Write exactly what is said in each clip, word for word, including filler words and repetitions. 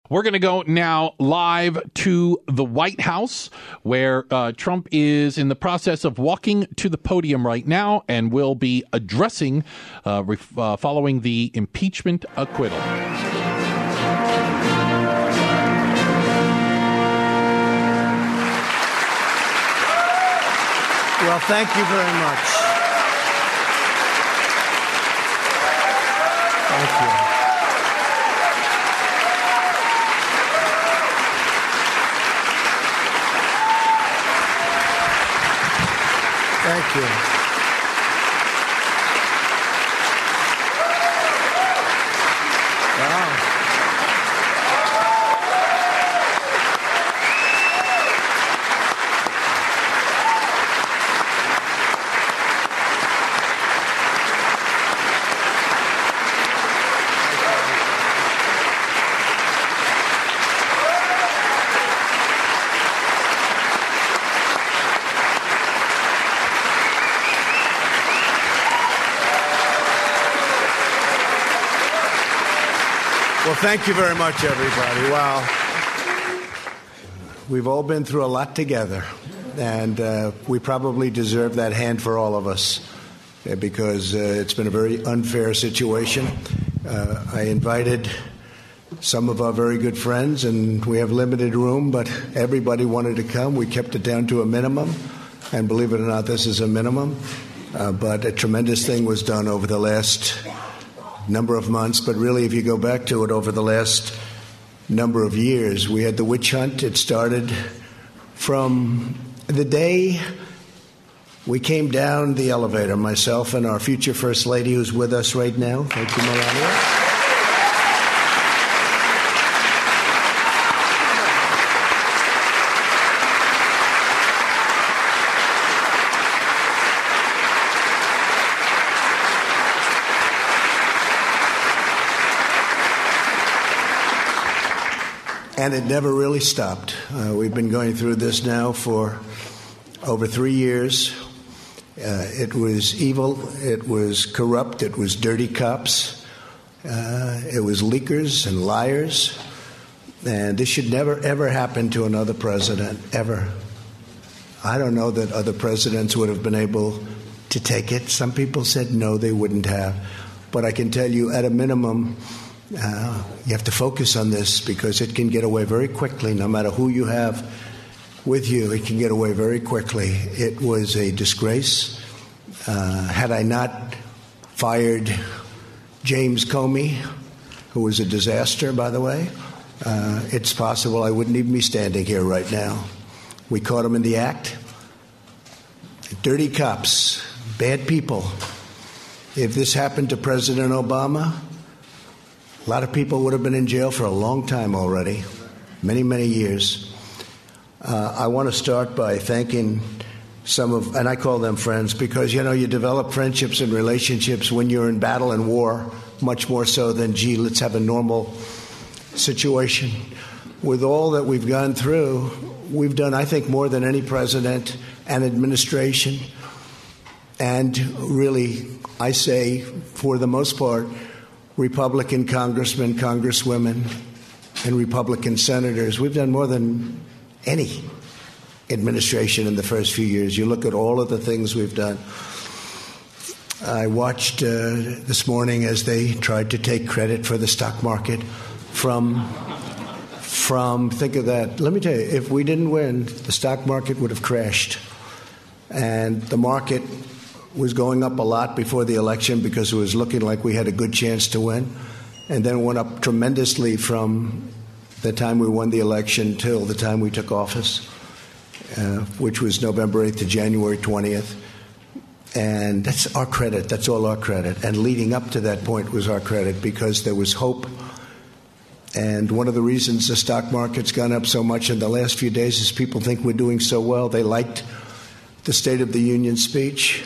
We're going to go now live to the White House, where uh, Trump is in the process of walking to the podium right now and will be addressing uh, ref- uh, following the impeachment acquittal. Well, thank you very much. Thank you. Thank you. Wow. Well, thank you very much, everybody. Wow. We've all been through a lot together, and uh, we probably deserve that hand for all of us uh, because uh, it's been a very unfair situation. Uh, I invited some of our very good friends, and we have limited room, but everybody wanted to come. We kept it down to a minimum, and believe it or not, this is a minimum. Uh, but a tremendous thing was done over the last number of months, but really, if you go back to it over the last number of years, we had the witch hunt. It started from the day we came down the elevator, myself and our future First Lady, who's with us right now. Thank you, Melania. And it never really stopped. Uh, we've been going through this now for over three years. Uh, it was evil. It was corrupt. It was dirty cops. Uh, it was leakers and liars. And this should never, ever happen to another president, ever. I don't know that other presidents would have been able to take it. Some people said no, they wouldn't have. But I can tell you, at a minimum, Uh, you have to focus on this because it can get away very quickly. No matter who you have with you, it can get away very quickly. It was a disgrace. Uh, had I not fired James Comey, who was a disaster, by the way, uh, it's possible I wouldn't even be standing here right now. We caught him in the act. Dirty cops, bad people. If this happened to President Obama, a lot of people would have been in jail for a long time already, many, many years. Uh, I want to start by thanking some of, and I call them friends, because, you know, you develop friendships and relationships when you're in battle and war, much more so than, gee, let's have a normal situation. With all that we've gone through, we've done, I think, more than any president and administration. And really, I say, for the most part, Republican congressmen, congresswomen, and Republican senators. We've done more than any administration in the first few years. You look at all of the things we've done. I watched uh, this morning as they tried to take credit for the stock market from, from, think of that. Let me tell you, if we didn't win, the stock market would have crashed. And the market was going up a lot before the election because it was looking like we had a good chance to win, and then went up tremendously from the time we won the election till the time we took office, uh, which was November eighth to January twentieth. And that's our credit. That's all our credit. And leading up to that point was our credit because there was hope. And one of the reasons the stock market's gone up so much in the last few days is people think we're doing so well. They liked the State of the Union speech.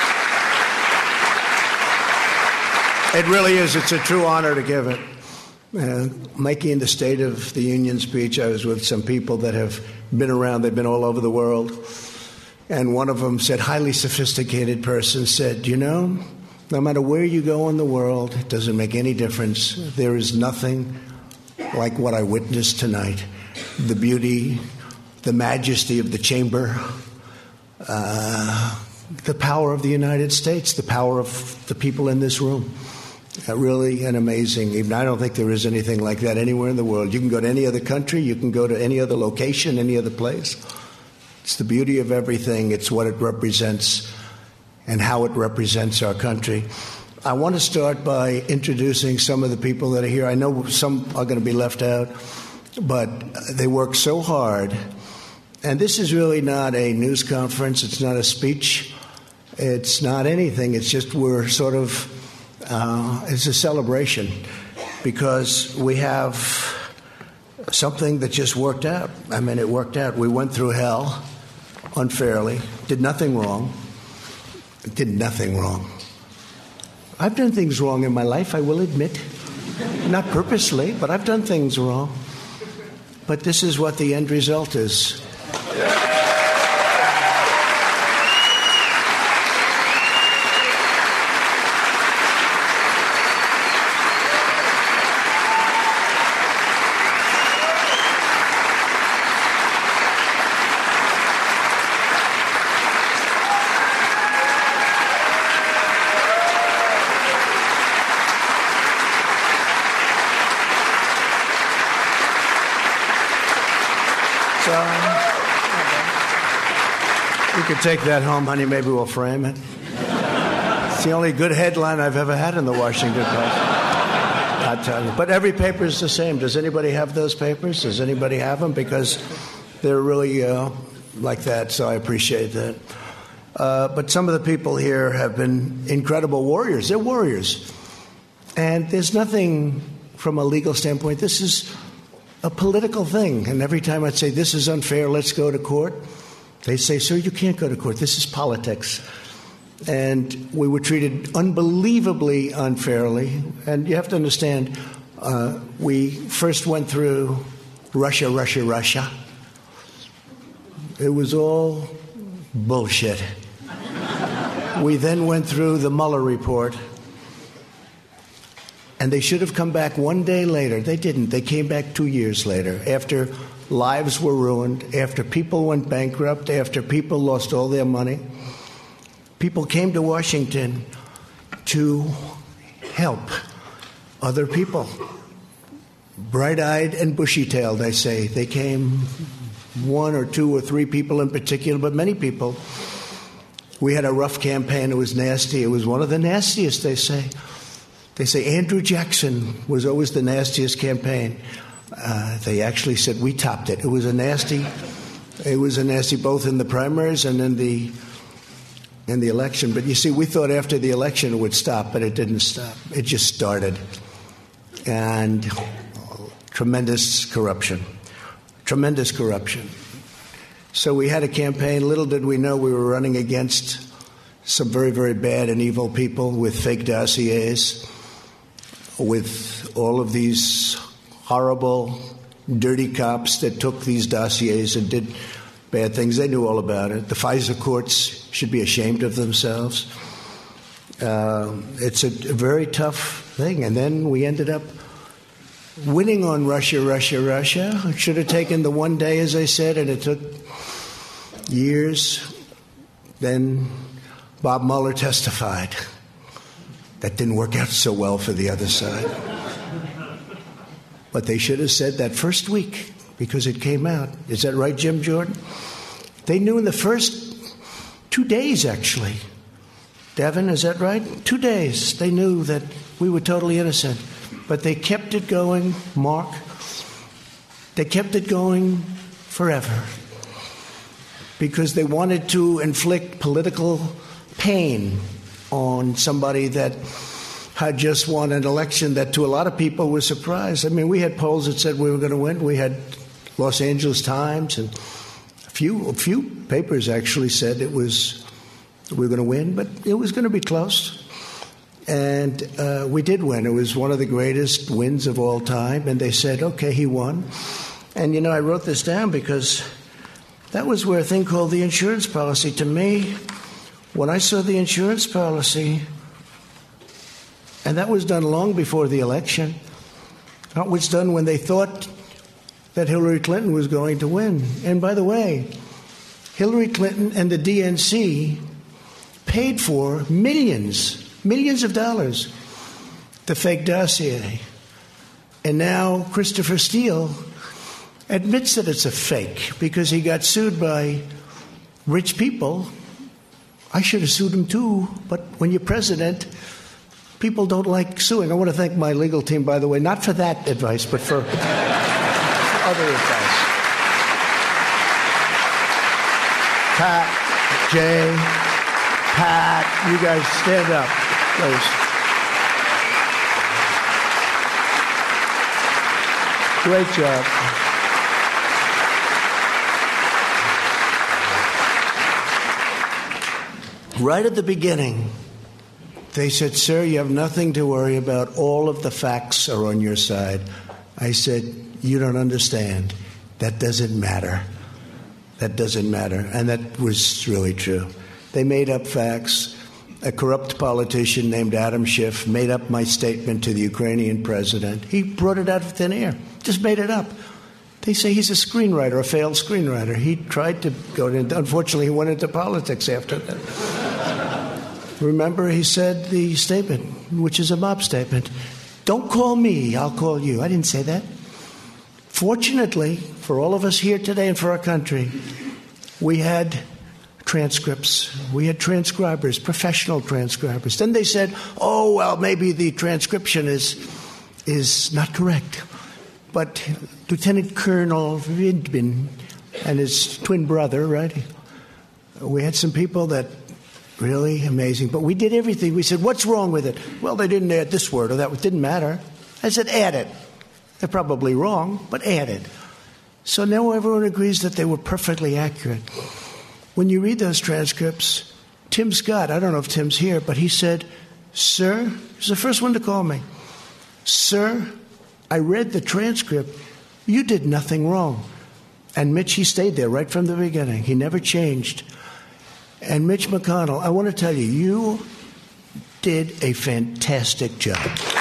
It really is. It's a true honor to give it. Uh, making the State of the Union speech, I was with some people that have been around. They've been all over the world. And one of them said, highly sophisticated person said, you know, no matter where you go in the world, it doesn't make any difference. There is nothing like what I witnessed tonight. The beauty, the majesty of the chamber, uh, the power of the United States, the power of the people in this room. Uh, really an amazing evening. I don't think there is anything like that anywhere in the world. You can go to any other country. You can go to any other location, any other place. It's the beauty of everything. It's what it represents and how it represents our country. I want to start by introducing some of the people that are here. I know some are going to be left out, but they work so hard. And this is really not a news conference. It's not a speech. It's not anything. It's just we're sort of Uh, it's a celebration because we have something that just worked out. I mean, it worked out. We went through hell unfairly, did nothing wrong, did nothing wrong. I've done things wrong in my life, I will admit. Not purposely, but I've done things wrong. But this is what the end result is. Take that home, honey. Maybe we'll frame it. It's the only good headline I've ever had in the Washington Post. I tell you. But every paper is the same. Does anybody have those papers? Does anybody have them? Because they're really uh, like that, so I appreciate that. Uh, but some of the people here have been incredible warriors. They're warriors. And there's nothing from a legal standpoint. This is a political thing. And every time I'd say, this is unfair, let's go to court, they say, sir, you can't go to court. This is politics. And we were treated unbelievably unfairly. And you have to understand, uh, we first went through Russia, Russia, Russia. It was all bullshit. We then went through the Mueller report. And they should have come back one day later. They didn't. They came back two years later, after lives were ruined, after people went bankrupt, after people lost all their money. People came to Washington to help other people. Bright-eyed and bushy-tailed, I say. They came, one or two or three people in particular, but many people. We had a rough campaign. It was nasty. It was one of the nastiest, they say. They say Andrew Jackson was always the nastiest campaign. Uh, they actually said we topped it. It was a nasty, it was a nasty both in the primaries and in the in the election. But you see, we thought after the election it would stop, but it didn't stop. It just started. And tremendous corruption, tremendous corruption. So we had a campaign. Little did we know we were running against some very, very bad and evil people with fake dossiers, with all of these horrible, dirty cops that took these dossiers and did bad things. They knew all about it. The FISA courts should be ashamed of themselves. Uh, it's a, a very tough thing. And then we ended up winning on Russia, Russia, Russia. It should have taken the one day, as I said, and it took years. Then Bob Mueller testified. That didn't work out so well for the other side. But they should have said that first week, because it came out. Is that right, Jim Jordan? They knew in the first two days, actually. Devin, is that right? Two days. They knew that we were totally innocent. But they kept it going, Mark. They kept it going forever. Because they wanted to inflict political pain on somebody that had just won an election that to a lot of people was surprised. I mean, we had polls that said we were going to win. We had Los Angeles Times and a few, a few papers actually said it was we were going to win, but it was going to be close. And uh, we did win. It was one of the greatest wins of all time. And they said, okay, he won. And, you know, I wrote this down because that was where a thing called the insurance policy. To me, when I saw the insurance policy, and that was done long before the election, that was done when they thought that Hillary Clinton was going to win. And by the way, Hillary Clinton and the D N C paid for millions, millions of dollars, the fake dossier. And now Christopher Steele admits that it's a fake because he got sued by rich people. I should have sued him too, but when you're president, people don't like suing. I want to thank my legal team, by the way, not for that advice, but for other advice. Pat, Jay, Pat, you guys stand up, please. Great job. Right at the beginning, they said, sir, you have nothing to worry about. All of the facts are on your side. I said, you don't understand. That doesn't matter. That doesn't matter. And that was really true. They made up facts. A corrupt politician named Adam Schiff made up my statement to the Ukrainian president. He brought it out of thin air, just made it up. They say he's a screenwriter, a failed screenwriter. He tried to go into, unfortunately, he went into politics after that. Remember, he said the statement, which is a mob statement, don't call me, I'll call you. I didn't say that. Fortunately, for all of us here today and for our country, we had transcripts. We had transcribers, professional transcribers. Then they said, oh, well, maybe the transcription is is not correct. But Lieutenant Colonel Vidbin and his twin brother, right? We had some people that really amazing. But we did everything. We said, what's wrong with it? Well, they didn't add this word or that. It didn't matter. I said, add it. They're probably wrong, but add it. So now everyone agrees that they were perfectly accurate. When you read those transcripts, Tim Scott, I don't know if Tim's here, but he said, sir, he's the first one to call me. Sir, I read the transcript. You did nothing wrong. And Mitch, he stayed there right from the beginning. He never changed. And Mitch McConnell, I want to tell you, you did a fantastic job.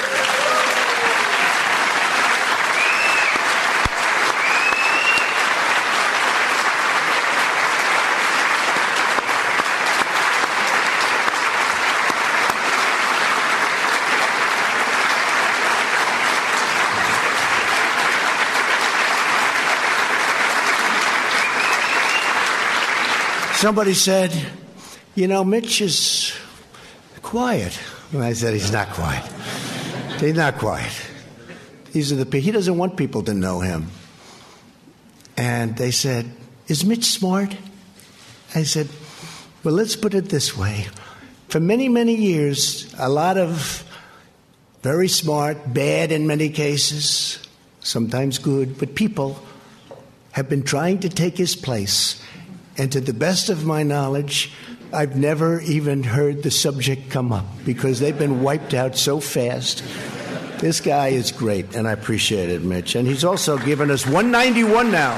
Somebody said, you know, Mitch is quiet. And I said, he's not quiet. He's not quiet. These are the, he doesn't want people to know him. And they said, is Mitch smart? I said, well, let's put it this way. For many, many years, a lot of very smart, bad in many cases, sometimes good, but people have been trying to take his place. And to the best of my knowledge, I've never even heard the subject come up because they've been wiped out so fast. This guy is great, and I appreciate it, Mitch. And he's also given us one ninety-one now.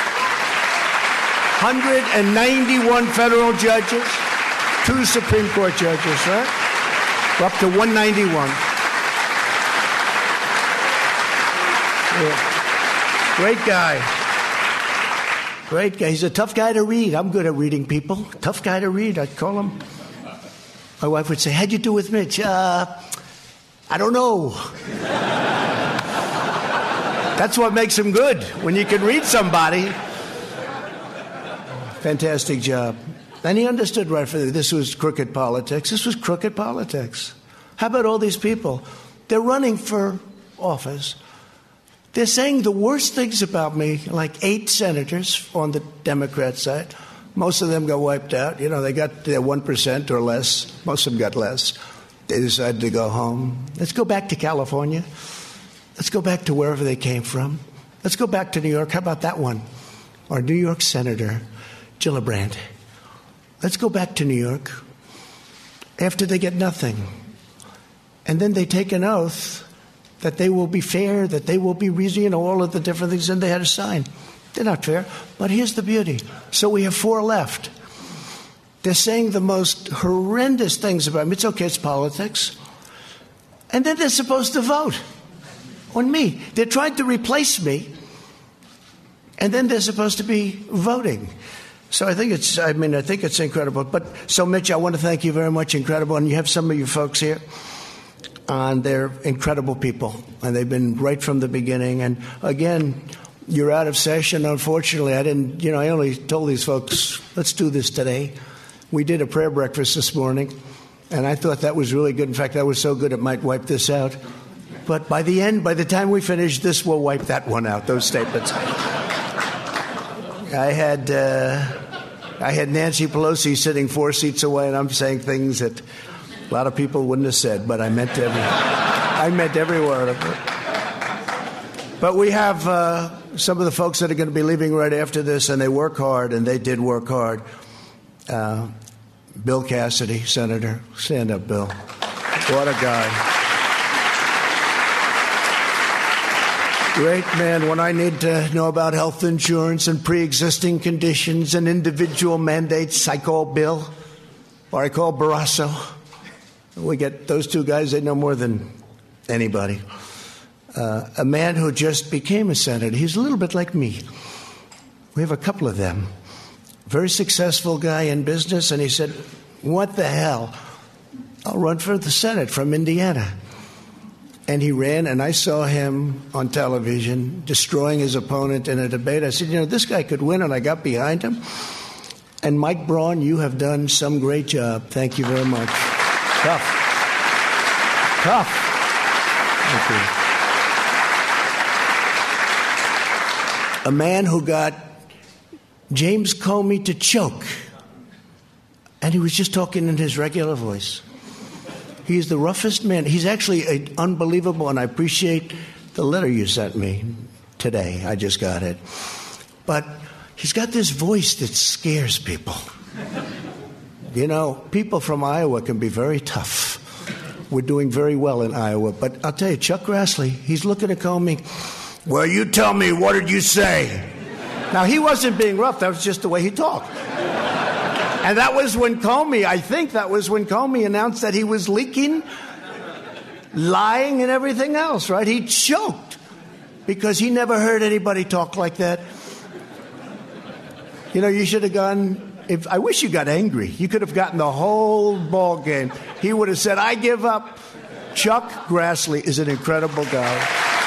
one hundred ninety-one federal judges, two Supreme Court judges, right? We're up to one ninety-one. Yeah. Great guy. Great guy. He's a tough guy to read. I'm good at reading people. Tough guy to read, I'd call him. My wife would say, how'd you do with Mitch? Uh, I don't know. That's what makes him good, when you can read somebody. Fantastic job. And he understood right from this was crooked politics. This was crooked politics. How about all these people? They're running for office. They're saying the worst things about me, like eight senators on the Democrat side. Most of them got wiped out. You know, they got their one percent or less. Most of them got less. They decided to go home. Let's go back to California. Let's go back to wherever they came from. Let's go back to New York. How about that one? Our New York Senator, Gillibrand. Let's go back to New York after they get nothing. and then they take an oath that they will be fair, that they will be reasonable, you know, all of the different things, and they had to sign. They're not fair. But here's the beauty. So we have four left. They're saying the most horrendous things about me. It's okay, it's politics. And then they're supposed to vote on me. They're trying to replace me, and then they're supposed to be voting. So I think it's, I mean, I think it's incredible. But so, Mitch, I want to thank you very much. Incredible. And you have some of your folks here. And they're incredible people, and they've been right from the beginning. And again, you're out of session. Unfortunately, I didn't, you know, I only told these folks, let's do this today. We did a prayer breakfast this morning, and I thought that was really good. In fact, that was so good it might wipe this out. But by the end, by the time we finish, this will wipe that one out, those statements. I had, uh, I had Nancy Pelosi sitting four seats away, and I'm saying things that a lot of people wouldn't have said, but I meant every, I meant every word of it. But we have uh, some of the folks that are going to be leaving right after this, and they work hard, and they did work hard. Uh, Bill Cassidy, Senator. Stand up, Bill. What a guy. Great man. When I need to know about health insurance and pre-existing conditions and individual mandates, I call Bill, or I call Barrasso. We get those two guys, they know more than anybody. Uh, a man who just became a senator. He's a little bit like me. We have a couple of them. Very successful guy in business, and he said, what the hell? I'll run for the Senate from Indiana. And he ran, and I saw him on television destroying his opponent in a debate. I said, you know, this guy could win, and I got behind him. And Mike Braun, you have done some great job. Thank you very much. Tough. Tough. Thank you. A man who got James Comey to choke, and he was just talking in his regular voice. He's the roughest man. He's actually a, unbelievable, and I appreciate the letter you sent me today. I just got it. But he's got this voice that scares people. You know, people from Iowa can be very tough. We're doing very well in Iowa. But I'll tell you, Chuck Grassley, he's looking at Comey. Well, you tell me, what did you say? Now, he wasn't being rough. That was just the way he talked. And that was when Comey, I think that was when Comey announced that he was leaking, lying, and everything else, right? He choked because he never heard anybody talk like that. You know, you should have gone... If, I wish you got angry. You could have gotten the whole ball game. He would have said, I give up. Chuck Grassley is an incredible guy.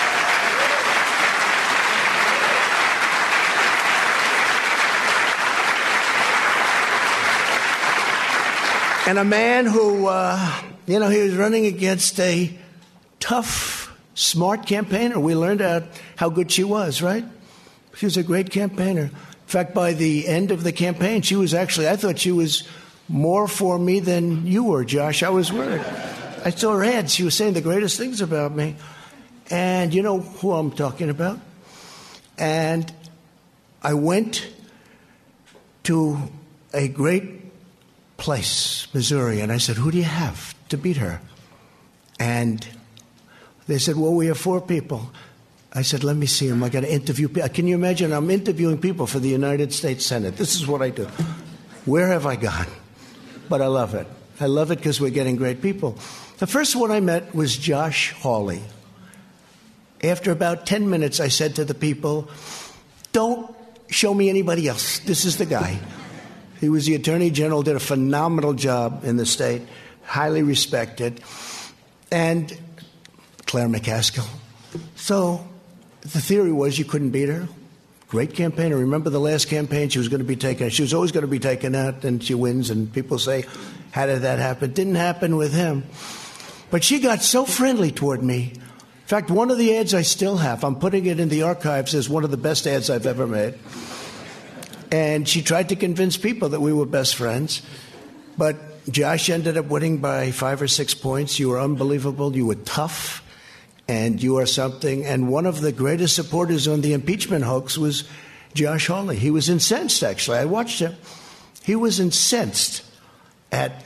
And a man who, uh, you know, he was running against a tough, smart campaigner. We learned out how good she was, right? She was a great campaigner. In fact, by the end of the campaign, she was actually, I thought she was more for me than you were, Josh. I was worried. I saw her ads. She was saying the greatest things about me. And you know who I'm talking about? And I went to a great place, Missouri, and I said, who do you have to beat her? And they said, well, we have four people. I said, let me see him. I got to interview people. Can you imagine? I'm interviewing people for the United States Senate. This is what I do. Where have I gone? But I love it. I love it because we're getting great people. The first one I met was Josh Hawley. After about ten minutes, I said to the people, don't show me anybody else. This is the guy. He was the Attorney General, did a phenomenal job in the state, highly respected. And Claire McCaskill. So the theory was you couldn't beat her. Great campaigner. Remember the last campaign? She was going to be taken out. She was always going to be taken out, and she wins. And people say, how did that happen? Didn't happen with him. But she got so friendly toward me. In fact, one of the ads I still have, I'm putting it in the archives as one of the best ads I've ever made. And she tried to convince people that we were best friends. But Josh ended up winning by five or six points. You were unbelievable. You were tough. And you are something. And one of the greatest supporters on the impeachment hoax was Josh Hawley. He was incensed, actually. I watched him. He was incensed at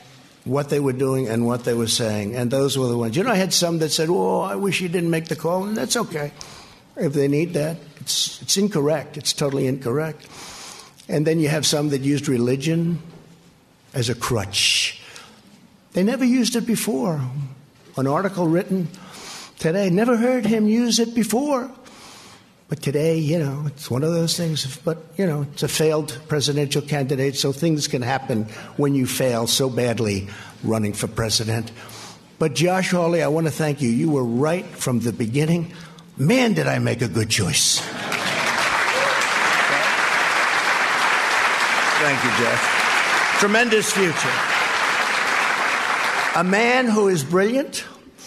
what they were doing and what they were saying. And those were the ones. You know, I had some that said, oh, I wish you didn't make the call. And that's okay. If they need that, it's, it's incorrect. It's totally incorrect. And then you have some that used religion as a crutch. They never used it before. An article written today, never heard him use it before. But today, you know, it's one of those things. But, you know, it's a failed presidential candidate, so things can happen when you fail so badly running for president. But Josh Hawley, I want to thank you. You were right from the beginning. Man, did I make a good choice. Thank you, Jeff. Tremendous future. A man who is brilliant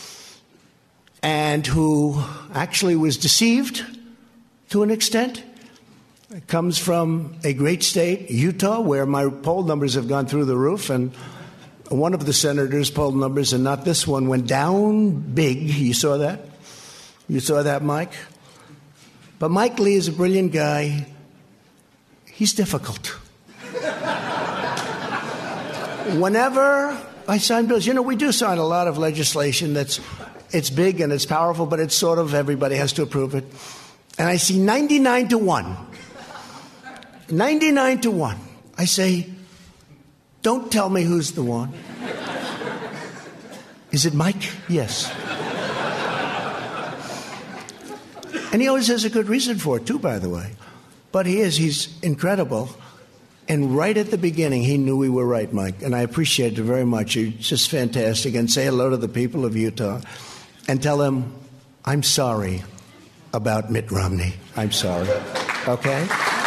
and who actually was deceived to an extent. It comes from a great state, Utah, where my poll numbers have gone through the roof, and one of the senators' poll numbers, and not this one, went down big. You saw that? You saw that, Mike? But Mike Lee is a brilliant guy. He's difficult. Whenever I sign bills, you know, we do sign a lot of legislation that's it's big and it's powerful, but it's sort of everybody has to approve it. And I see ninety-nine to one. ninety-nine to one. I say, don't tell me who's the one. Is it Mike? Yes. And he always has a good reason for it, too, by the way. But he is. He's incredible. And right at the beginning, he knew we were right, Mike. And I appreciate it very much. You're just fantastic. And say hello to the people of Utah. And tell them, I'm sorry about Mitt Romney. I'm sorry. Okay?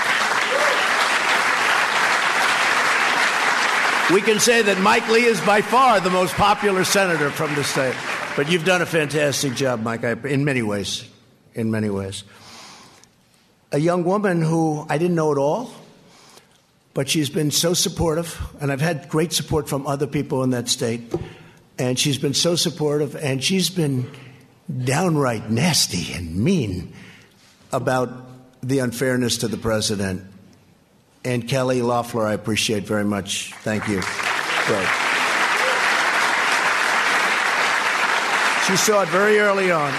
We can say that Mike Lee is by far the most popular senator from the state. But you've done a fantastic job, Mike, in many ways. In many ways. A young woman who I didn't know at all, but she's been so supportive, and I've had great support from other people in that state, and she's been so supportive, and she's been downright nasty and mean about the unfairness to the president. And Kelly Loeffler, I appreciate very much. Thank you. Great. She saw it very early on.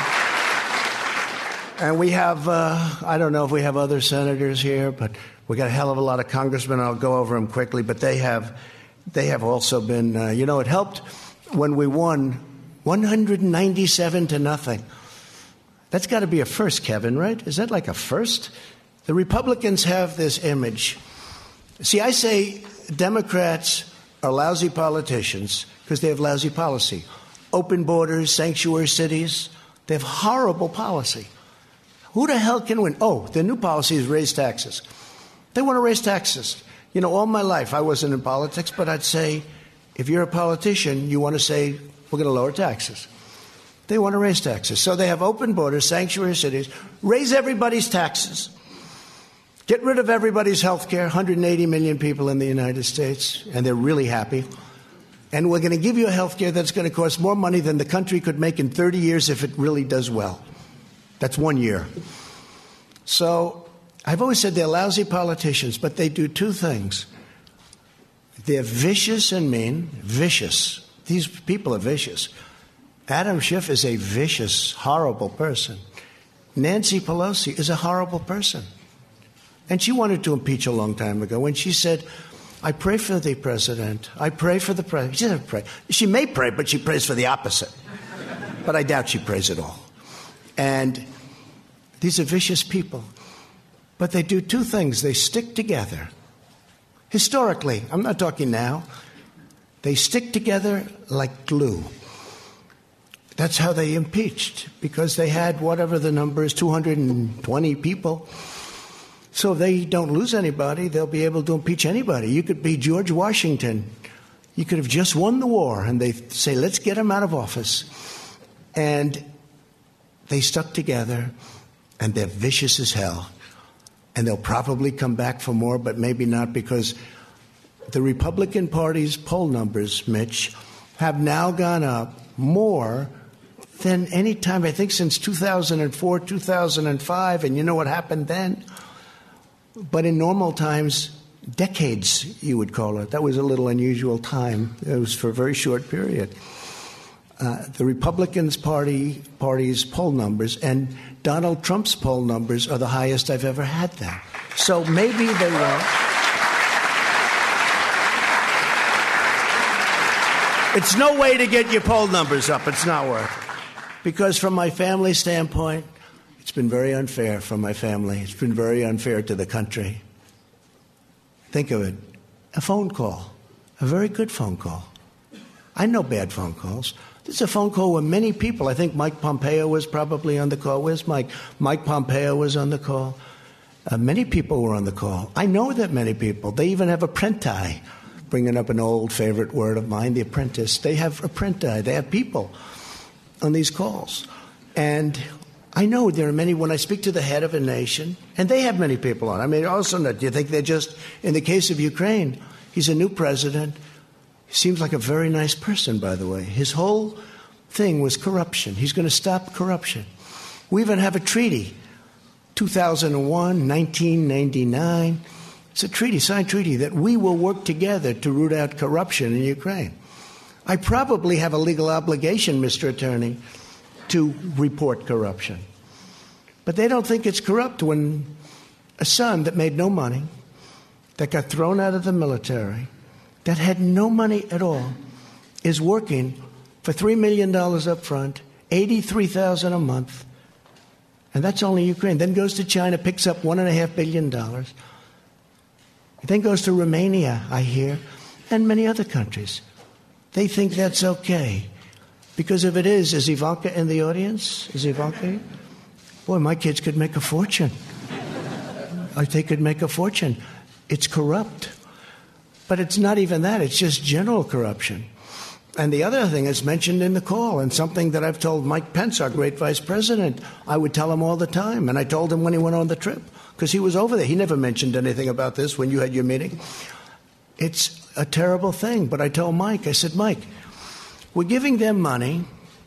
And we have, uh, I don't know if we have other senators here, but we got a hell of a lot of congressmen. I'll go over them quickly, but they have, they have also been, uh, you know, it helped when we won one hundred ninety-seven to nothing. That's got to be a first, Kevin, right? Is that like a first? The Republicans have this image. See, I say Democrats are lousy politicians because they have lousy policy. Open borders, sanctuary cities, they have horrible policy. Who the hell can win? Oh, their new policy is raise taxes. They want to raise taxes. You know, all my life I wasn't in politics, but I'd say if you're a politician, you want to say we're going to lower taxes. They want to raise taxes. So they have open borders, sanctuary cities, raise everybody's taxes, get rid of everybody's health care, one hundred eighty million people in the United States, and they're really happy. And we're going to give you a health care that's going to cost more money than the country could make in thirty years if it really does well. That's one year. So I've always said they're lousy politicians, but they do two things. They're vicious and mean. Vicious. These people are vicious. Adam Schiff is a vicious, horrible person. Nancy Pelosi is a horrible person. And she wanted to impeach a long time ago when she said, I pray for the president. I pray for the president. She doesn't pray. She may pray, but she prays for the opposite. But I doubt she prays at all. And these are vicious people. But they do two things. They stick together. Historically, I'm not talking now. They stick together like glue. That's how they impeached, because they had whatever the number is, two hundred twenty people. So if they don't lose anybody, they'll be able to impeach anybody. You could be George Washington. You could have just won the war, and they say, let's get him out of office. And they stuck together, and they're vicious as hell. And they'll probably come back for more, but maybe not, because the Republican Party's poll numbers, Mitch, have now gone up more than any time, I think, since two thousand four, two thousand five. And you know what happened then? But in normal times, decades, you would call it. That was a little unusual time. It was for a very short period. Uh, the Republicans Party Party's poll numbers and Donald Trump's poll numbers are the highest I've ever had them. So maybe they won't. It's no way to get your poll numbers up. It's not worth it. Because from my family standpoint, it's been very unfair for my family. It's been very unfair to the country. Think of it. A phone call. A very good phone call. I know bad phone calls. This is a phone call with many people. I think Mike Pompeo was probably on the call. Where's Mike? Mike Pompeo was on the call. Uh, many people were on the call. I know that many people. They even have apprenti, bringing up an old favorite word of mine, the apprentice. They have apprenti. They have people on these calls. And I know there are many, when I speak to the head of a nation, and they have many people on. I mean, also, do you think they're just, in the case of Ukraine, he's a new president. He seems like a very nice person, by the way. His whole thing was corruption. He's going to stop corruption. We even have a treaty, two thousand one, nineteen ninety-nine. It's a treaty, signed treaty, that we will work together to root out corruption in Ukraine. I probably have a legal obligation, Mister Attorney, to report corruption. But they don't think it's corrupt when a son that made no money, that got thrown out of the military, that had no money at all, is working for three million dollars up front, eighty-three thousand dollars a month, and that's only Ukraine. Then goes to China, picks up one point five billion dollars. Then goes to Romania, I hear, and many other countries. They think that's okay. Because if it is, is Ivanka in the audience? Is Ivanka here? Boy, my kids could make a fortune. They could make a fortune. It's corrupt. But it's not even that. It's just general corruption. And the other thing is mentioned in the call, and something that I've told Mike Pence, our great vice president, I would tell him all the time. And I told him when he went on the trip, because he was over there. He never mentioned anything about this when you had your meeting. It's a terrible thing. But I told Mike, I said, Mike, we're giving them money,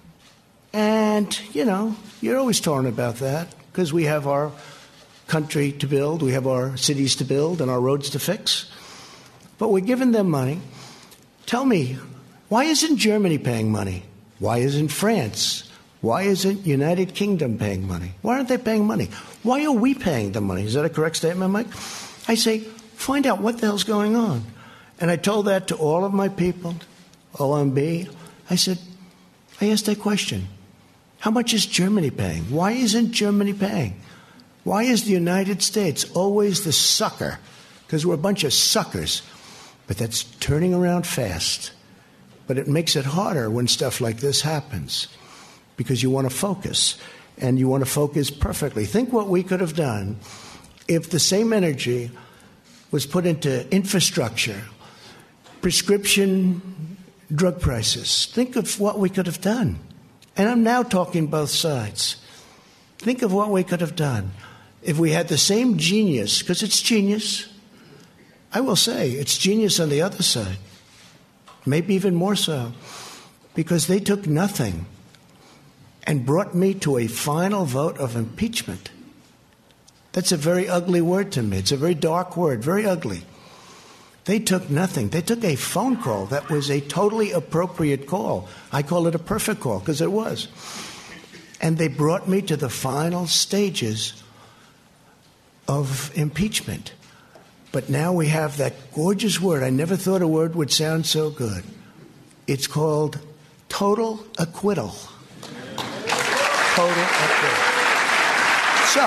and, you know, you're always torn about that, because we have our country to build, we have our cities to build, and our roads to fix. But we're giving them money. Tell me, why isn't Germany paying money? Why isn't France? Why isn't United Kingdom paying money? Why aren't they paying money? Why are we paying the money? Is that a correct statement, Mike? I say, find out what the hell's going on. And I told that to all of my people, O M B. I said, I asked that question. How much is Germany paying? Why isn't Germany paying? Why is the United States always the sucker? Because we're a bunch of suckers. But that's turning around fast. But it makes it harder when stuff like this happens, because you want to focus, and you want to focus perfectly. Think what we could have done if the same energy was put into infrastructure, prescription drug prices. Think of what we could have done. And I'm now talking both sides. Think of what we could have done if we had the same genius, because it's genius. I will say it's genius on the other side, maybe even more so, because they took nothing and brought me to a final vote of impeachment. That's a very ugly word to me. It's a very dark word, very ugly. They took nothing. They took a phone call that was a totally appropriate call. I call it a perfect call, because it was. And they brought me to the final stages of impeachment. But now we have that gorgeous word. I never thought a word would sound so good. It's called total acquittal. Total acquittal. So,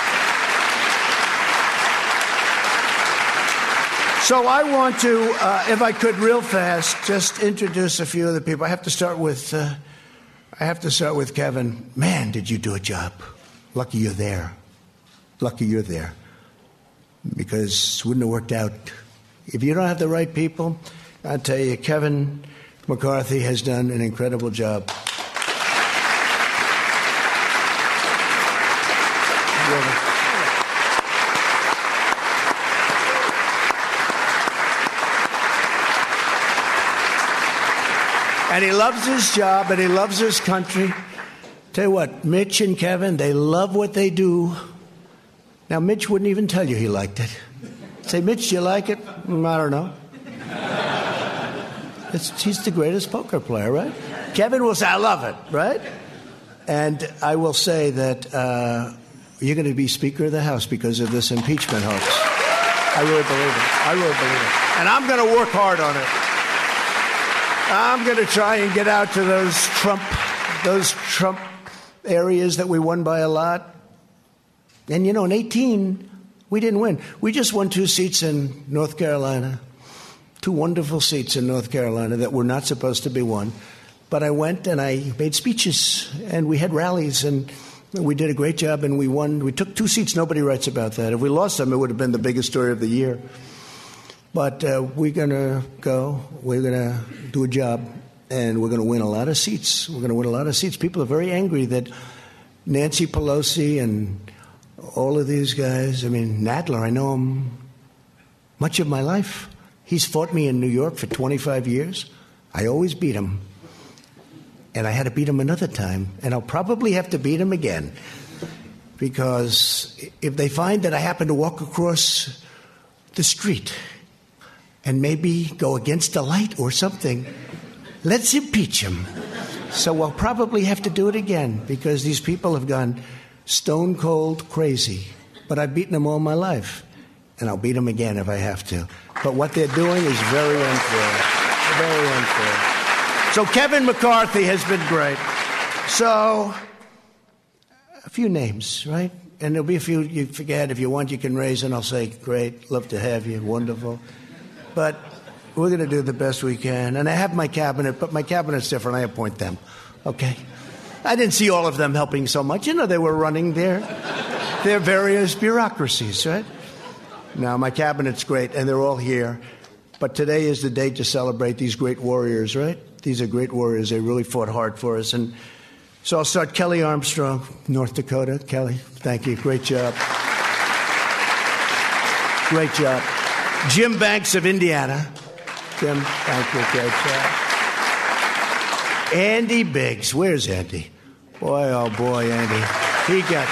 so I want to, uh, if I could, real fast, just introduce a few of the people. I have to start with, uh, I have to start with Kevin. Man, did you do a job? Lucky you're there. Lucky you're there. Because it wouldn't have worked out. If you don't have the right people, I'll tell you, Kevin McCarthy has done an incredible job. And he loves his job, and he loves his country. Tell you what, Mitch and Kevin, they love what they do. Now, Mitch wouldn't even tell you he liked it. Say, Mitch, do you like it? Mm, I don't know. It's, he's the greatest poker player, right? Kevin will say, I love it, right? And I will say that uh, you're going to be Speaker of the House because of this impeachment hoax. I really believe it. I really believe it. And I'm going to work hard on it. I'm going to try and get out to those Trump, those Trump areas that we won by a lot. And, you know, in eighteen, we didn't win. We just won two seats in North Carolina, two wonderful seats in North Carolina that were not supposed to be won. But I went and I made speeches, and we had rallies, and we did a great job, and we won. We took two seats. Nobody writes about that. If we lost them, it would have been the biggest story of the year. But uh, we're going to go. We're going to do a job, and we're going to win a lot of seats. We're going to win a lot of seats. People are very angry that Nancy Pelosi and all of these guys, I mean, Nadler, I know him much of my life. He's fought me in New York for twenty-five years. I always beat him. And I had to beat him another time. And I'll probably have to beat him again. Because if they find that I happen to walk across the street and maybe go against a light or something, let's impeach him. So I'll probably have to do it again because these people have gone stone cold crazy. But I've beaten them all my life. And I'll beat them again if I have to. But what they're doing is very unfair. Very unfair. So Kevin McCarthy has been great. So a few names, right? And there'll be a few you forget. If you want, you can raise, and I'll say, great, love to have you, wonderful. But we're going to do the best we can. And I have my cabinet, but my cabinet's different. I appoint them, okay? I didn't see all of them helping so much. You know, they were running their, their various bureaucracies, right? Now, my cabinet's great, and they're all here. But today is the day to celebrate these great warriors, right? These are great warriors. They really fought hard for us. And so I'll start. Kelly Armstrong, North Dakota. Kelly, thank you. Great job. Great job. Jim Banks of Indiana. Jim, thank you. Great job. Andy Biggs. Where's Andy? Boy, oh boy, Andy. He got...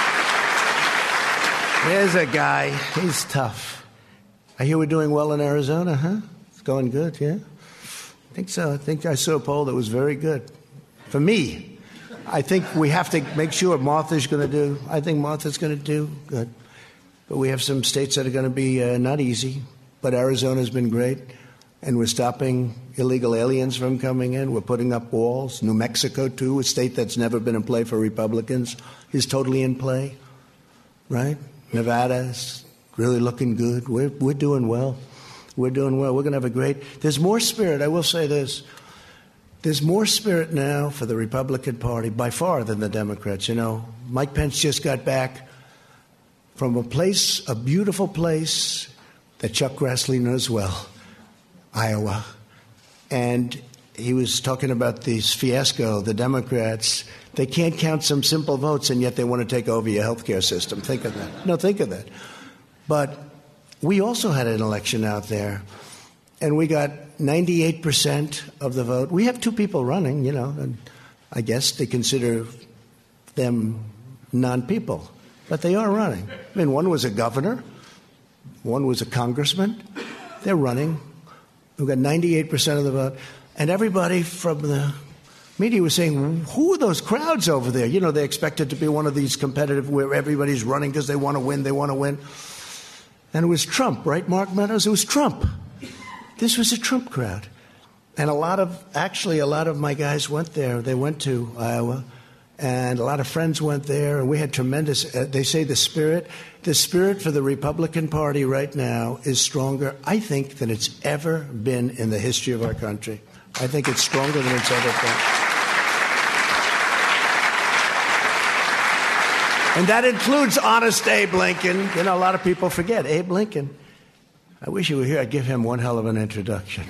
There's a guy. He's tough. I hear we're doing well in Arizona, huh? It's going good, yeah? I think so. I think I saw a poll that was very good. For me, I think we have to make sure Martha's going to do, I think Martha's going to do good. But we have some states that are going to be uh, not easy. But Arizona's been great. And we're stopping illegal aliens from coming in. We're putting up walls. New Mexico, too, a state that's never been in play for Republicans, is totally in play, right? Nevada's really looking good. We're, we're doing well. We're doing well. We're going to have a great... There's more spirit. I will say this. There's more spirit now for the Republican Party by far than the Democrats. You know, Mike Pence just got back from a place, a beautiful place that Chuck Grassley knows well, Iowa. And he was talking about this fiasco, the Democrats. They can't count some simple votes, and yet they want to take over your health care system. Think of that. No, think of that. But we also had an election out there, and we got ninety-eight percent of the vote. We have two people running, you know, and I guess they consider them non-people. But they are running. I mean, one was a governor. One was a congressman. They're running. We've got ninety-eight percent of the vote. And everybody from the media was saying, who are those crowds over there? You know, they expect it to be one of these competitive where everybody's running because they want to win, they want to win. And it was Trump, right, Mark Meadows? It was Trump. This was a Trump crowd. And a lot of, actually, a lot of my guys went there. They went to Iowa. And a lot of friends went there, and we had tremendous, uh, they say the spirit, the spirit for the Republican Party right now is stronger, I think, than it's ever been in the history of our country. I think it's stronger than it's ever been. And that includes honest Abe Lincoln. You know, a lot of people forget Abe Lincoln. I wish he were here. I'd give him one hell of an introduction.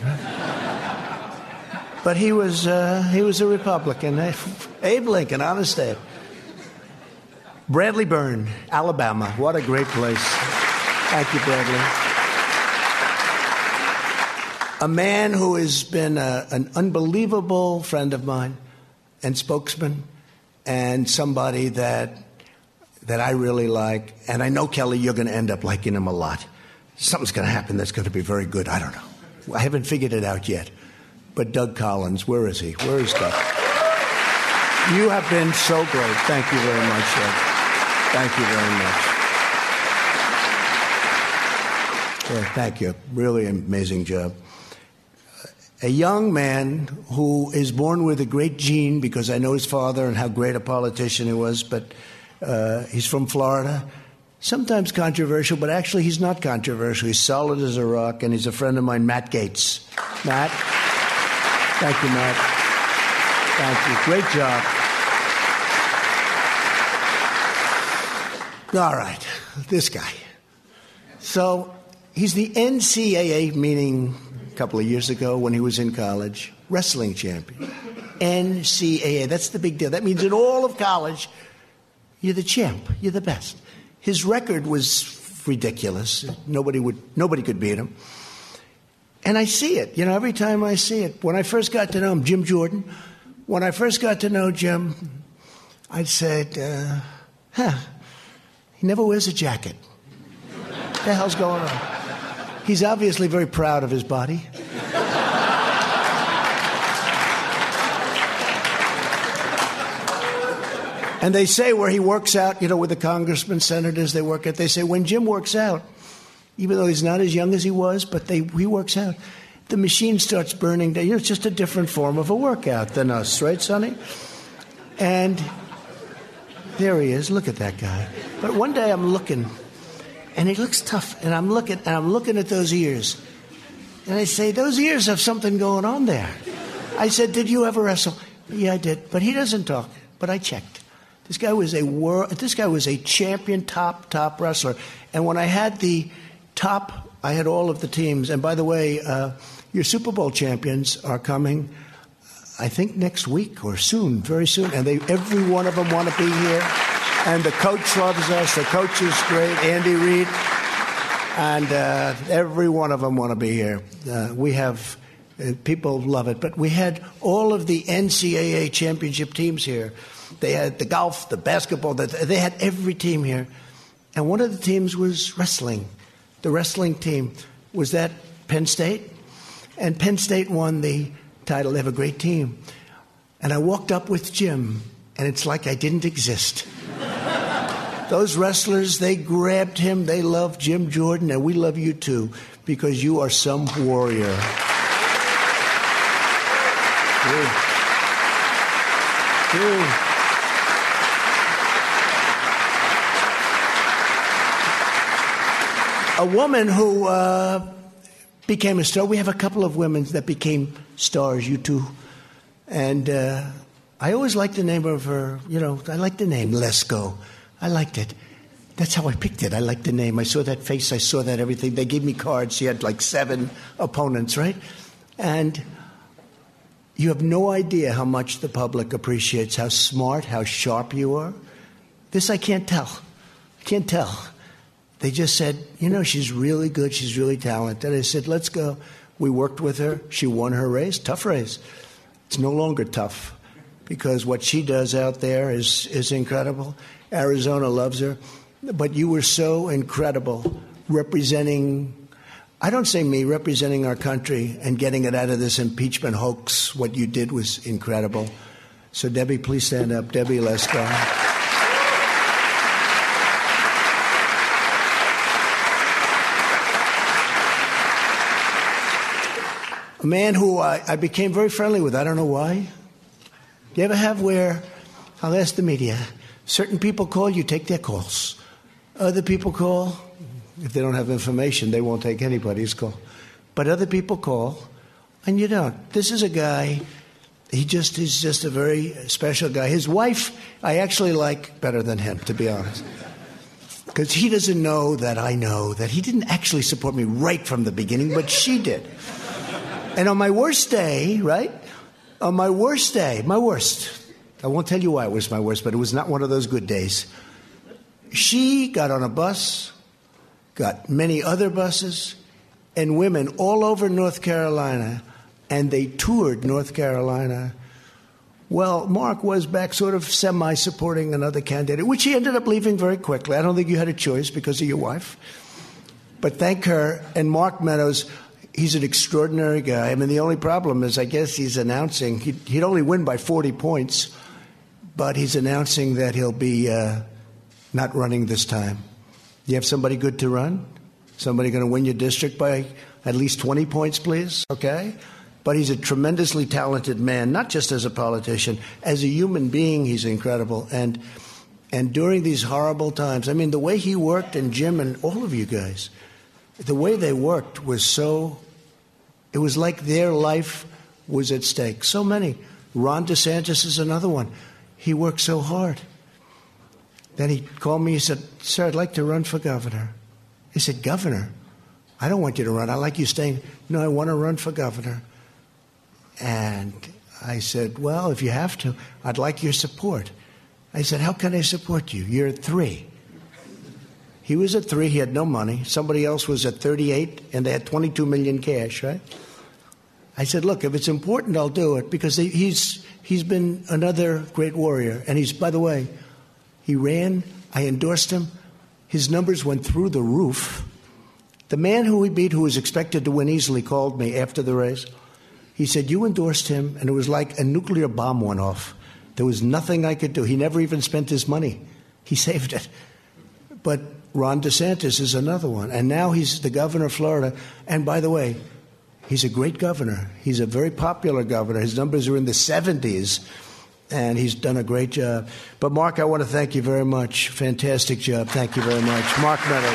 But he was uh, he was a Republican. Abe Lincoln, honest Abe. Bradley Byrne, Alabama. What a great place. Thank you, Bradley. A man who has been a, an unbelievable friend of mine and spokesman, and somebody that that I really like. And I know, Kelly, you're going to end up liking him a lot. something's going to happen that's going to be very good. I don't know. I haven't figured it out yet. But Doug Collins, where is he? Where is Doug? You have been so great. Thank you very much, Doug. Thank you very much. Yeah, thank you. Really amazing job. A young man who is born with a great gene, because I know his father and how great a politician he was, but uh, he's from Florida. Sometimes controversial, but actually he's not controversial. He's solid as a rock, and he's a friend of mine, Matt Gaetz. Matt? Thank you, Matt. Thank you. Great job. All right, this guy. So he's the N C double A, meaning a couple of years ago when he was in college, wrestling champion. N C double A, that's the big deal. That means in all of college, you're the champ. You're the best. His record was ridiculous. Nobody would, nobody could beat him. And I see it, you know, every time I see it. When I first got to know him, Jim Jordan, when I first got to know Jim, I said, uh, huh, he never wears a jacket. What the hell's going on? He's obviously very proud of his body. And they say where he works out, you know, with the congressmen, senators, they work out, they say when Jim works out, even though he's not as young as he was, but they, he works out, the machine starts burning down. You know, it's just a different form of a workout than us, right, Sonny? And there he is. Look at that guy. But one day I'm looking, and he looks tough, and I'm looking, and I'm looking at those ears. And I say, those ears have something going on there. I said, did you ever wrestle? Yeah, I did. But he doesn't talk. But I checked. This guy was a world, this guy was a champion, top, top wrestler. And when I had the top, I had all of the teams. And by the way, uh, your Super Bowl champions are coming, I think, next week or soon, very soon. And they, every one of them want to be here. And the coach loves us. The coach is great, Andy Reid. And uh, every one of them want to be here. Uh, we have, uh, people love it. But we had all of the N C double A championship teams here. They had the golf, the basketball. The, they had every team here. And one of the teams was wrestling. The wrestling team was at Penn State. And Penn State won the title. They have a great team. And I walked up with Jim, and it's like I didn't exist. Those wrestlers, they grabbed him. They loved Jim Jordan, and we love you too, because you are some warrior. You. You. A woman who uh, became a star. We have a couple of women that became stars, you two. And uh, I always liked the name of her, you know, I liked the name, Lesko. I liked it. That's how I picked it. I liked the name. I saw that face. I saw that everything. They gave me cards. She had like seven opponents, right? And you have no idea how much the public appreciates, how smart, how sharp you are. This I can't tell. I can't tell. They just said, you know, she's really good. She's really talented. I said, let's go. We worked with her. She won her race. Tough race. It's no longer tough because what she does out there is, is incredible. Arizona loves her. But you were so incredible representing, I don't say me, representing our country and getting it out of this impeachment hoax. What you did was incredible. So, Debbie, please stand up. Debbie Lesko. A man who I, I became very friendly with. I don't know why. Do you ever have where, I'll ask the media, certain people call, you take their calls. Other people call, if they don't have information, they won't take anybody's call. But other people call, and you don't. This is a guy, he just is just a very special guy. His wife, I actually like better than him, to be honest. Because he doesn't know that I know that he didn't actually support me right from the beginning, but she did. And on my worst day, right? On my worst day, my worst, I won't tell you why it was my worst, but it was not one of those good days. She got on a bus, got many other buses, and women all over North Carolina, and they toured North Carolina. Well, Mark was back sort of semi-supporting another candidate, which he ended up leaving very quickly. I don't think you had a choice because of your wife. But thank her. And Mark Meadows, he's an extraordinary guy. I mean, the only problem is I guess he's announcing, he'd, he'd only win by forty points, but he's announcing that he'll be uh, not running this time. You have somebody good to run? Somebody going to win your district by at least twenty points, please? Okay? But he's a tremendously talented man, not just as a politician. As a human being, he's incredible. And and during these horrible times, I mean, the way he worked, and Jim and all of you guys, the way they worked was so, it was like their life was at stake. So many. Ron DeSantis is another one. He worked so hard. Then he called me, he said, sir, I'd like to run for governor. He said, governor? I don't want you to run. I like you staying. No, I want to run for governor. And I said, well, if you have to, I'd like your support. I said, how can I support you? You're at three. He was at three. He had no money. Somebody else was at thirty-eight, and they had twenty-two million cash, right? I said, look, if it's important, I'll do it, because he's he's been another great warrior. And he's, by the way, he ran. I endorsed him. His numbers went through the roof. The man who he beat, who was expected to win easily, called me after the race. He said, you endorsed him, and it was like a nuclear bomb went off. There was nothing I could do. He never even spent his money. He saved it. But Ron DeSantis is another one. And now he's the governor of Florida. And by the way, he's a great governor. He's a very popular governor. His numbers are in the seventies, and he's done a great job. But, Mark, I want to thank you very much. Fantastic job. Thank you very much. Mark Meadows.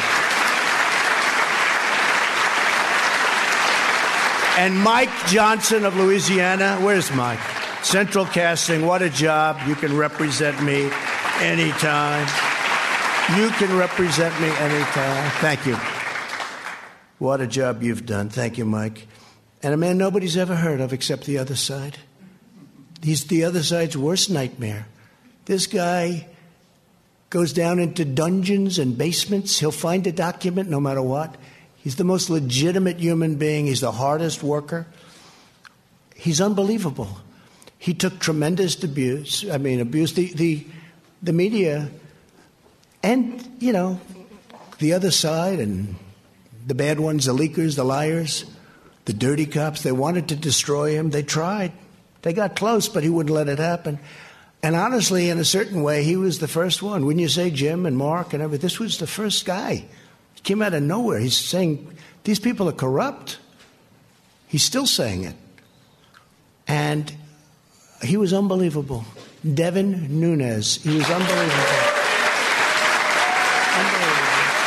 And Mike Johnson of Louisiana. Where's Mike? Central Casting, what a job. You can represent me anytime. You can represent me anytime. Thank you. What a job you've done. Thank you, Mike. And a man nobody's ever heard of except the other side. He's the other side's worst nightmare. This guy goes down into dungeons and basements. He'll find a document no matter what. He's the most legitimate human being. He's the hardest worker. He's unbelievable. He took tremendous abuse. I mean, abuse. The, the, the media and, you know, the other side and the bad ones, the leakers, the liars, the dirty cops, they wanted to destroy him. They tried. They got close, but he wouldn't let it happen. And honestly, in a certain way, he was the first one. Wouldn't you say, Jim and Mark and everything? This was the first guy. He came out of nowhere. He's saying, these people are corrupt. He's still saying it. And he was unbelievable. Devin Nunes. He was unbelievable. Unbelievable.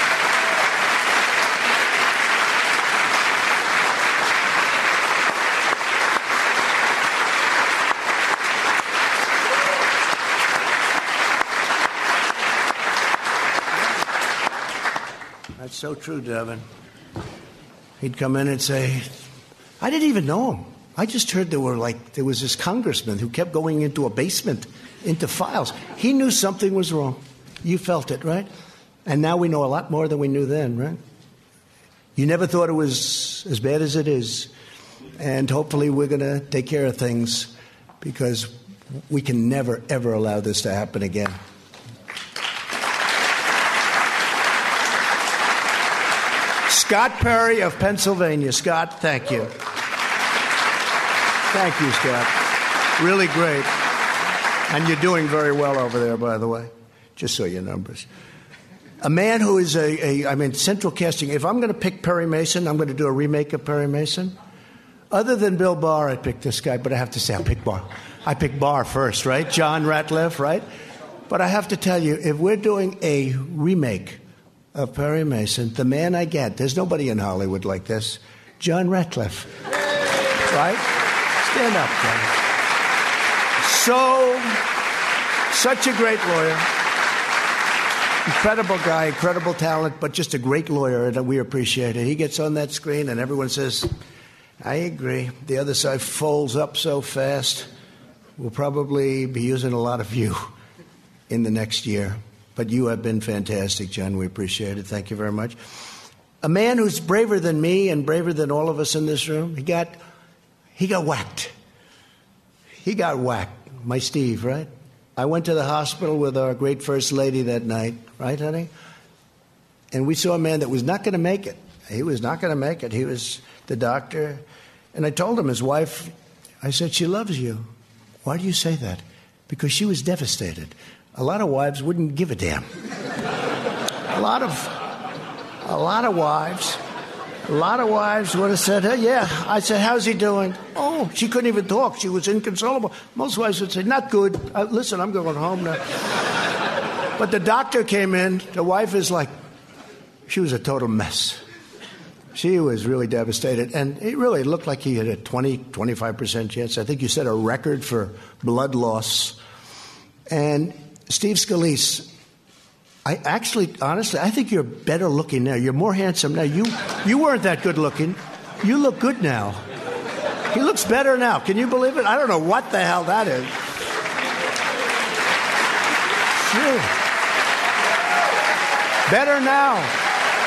That's so true, Devin. He'd come in and say, I didn't even know him. I just heard there were like there was this congressman who kept going into a basement, into files. He knew something was wrong. You felt it, right? And now we know a lot more than we knew then, right? You never thought it was as bad as it is. And hopefully we're going to take care of things, because we can never, ever allow this to happen again. Scott Perry of Pennsylvania. Scott, thank you. Thank you, Scott. Really great. And you're doing very well over there, by the way. Just so your numbers. A man who is a, a I mean, Central Casting. If I'm going to pick Perry Mason, I'm going to do a remake of Perry Mason. Other than Bill Barr, I picked this guy, but I have to say I picked Barr. I picked Barr first, right? John Ratliff, right? But I have to tell you, if we're doing a remake of Perry Mason, the man I get, there's nobody in Hollywood like this, John Ratliff, right? Stand up, John. So, such a great lawyer. Incredible guy, incredible talent, but just a great lawyer, and we appreciate it. He gets on that screen, and everyone says, I agree. The other side folds up so fast. We'll probably be using a lot of you in the next year. But you have been fantastic, John. We appreciate it. Thank you very much. A man who's braver than me and braver than all of us in this room. He got, he got whacked. He got whacked. My Steve, right? I went to the hospital with our great First Lady that night, right, honey? And we saw a man that was not going to make it. He was not going to make it. He was the doctor. And I told him, his wife, I said, she loves you. Why do you say that? Because she was devastated. A lot of wives wouldn't give a damn. A lot of, a lot of wives, a lot of wives would have said, hey, yeah. I said, how's he doing? Oh, she couldn't even talk. She was inconsolable. Most wives would say, not good. Uh, listen, I'm going home now. But the doctor came in. The wife is like, she was a total mess. She was really devastated. And it really looked like he had a twenty, twenty-five percent chance. I think you set a record for blood loss. And Steve Scalise, I actually, honestly, I think you're better looking now. You're more handsome now. You you weren't that good looking. You look good now. He looks better now. Can you believe it? I don't know what the hell that is. Sure. Better now.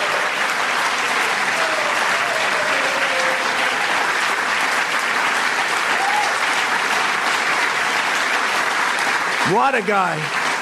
What a guy.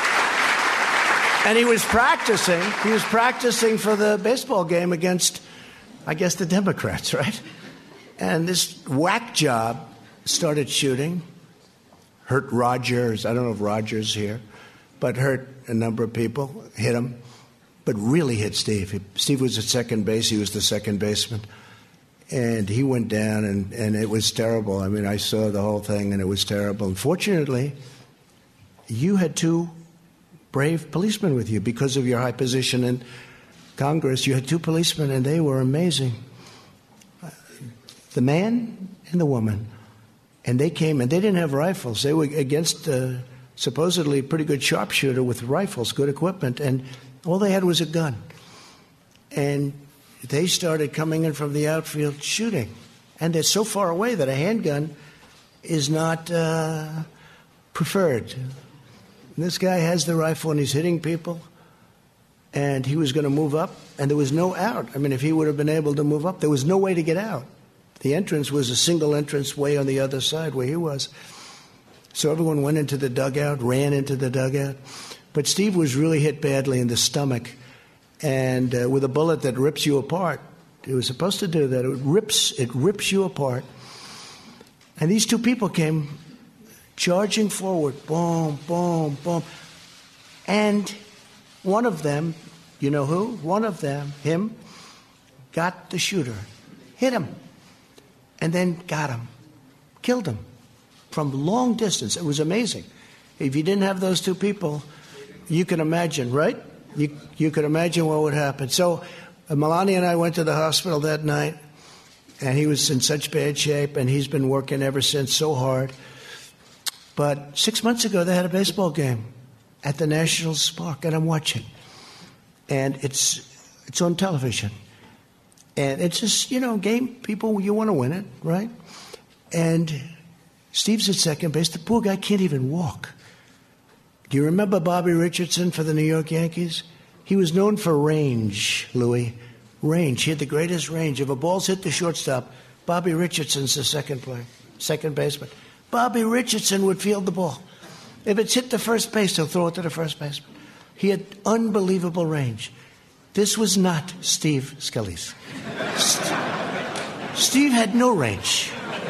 And he was practicing. He was practicing for the baseball game against, I guess, the Democrats, right? And this whack job started shooting, hurt Rogers. I don't know if Rogers is here, but hurt a number of people, hit him, but really hit Steve. Steve was at second base. He was the second baseman. And he went down, and, and it was terrible. I mean, I saw the whole thing, and it was terrible. Unfortunately, you had two brave policemen with you because of your high position in Congress. You had two policemen, and they were amazing. The man and the woman. And they came, and they didn't have rifles. They were against a supposedly pretty good sharpshooter with rifles, good equipment, and all they had was a gun. And they started coming in from the outfield shooting. And they're so far away that a handgun is not uh, preferred. This guy has the rifle, and he's hitting people, and he was going to move up, and there was no out. I mean, if he would have been able to move up, there was no way to get out. The entrance was a single entrance way on the other side where he was. So everyone went into the dugout, ran into the dugout. But Steve was really hit badly in the stomach, and uh, with a bullet that rips you apart. It was supposed to do that. It rips, it rips you apart. And these two people came charging forward, boom, boom, boom. And one of them, you know who? One of them, him, got the shooter, hit him, and then got him, killed him from long distance. It was amazing. If you didn't have those two people, you can imagine, right? You, you could imagine what would happen. So uh, Melania and I went to the hospital that night, and he was in such bad shape, and he's been working ever since so hard. But six months ago, they had a baseball game at the Nationals Park, and I'm watching. And it's it's on television. And it's just, you know, game, people, you want to win it, right? And Steve's at second base. The poor guy can't even walk. Do you remember Bobby Richardson for the New York Yankees? He was known for range, Louis. Range. He had the greatest range. If a ball's hit the shortstop, Bobby Richardson's the second player, second baseman. Bobby Richardson would field the ball. If it's hit the first base, he'll throw it to the first baseman. He had unbelievable range. This was not Steve Scalise. St- Steve had no range.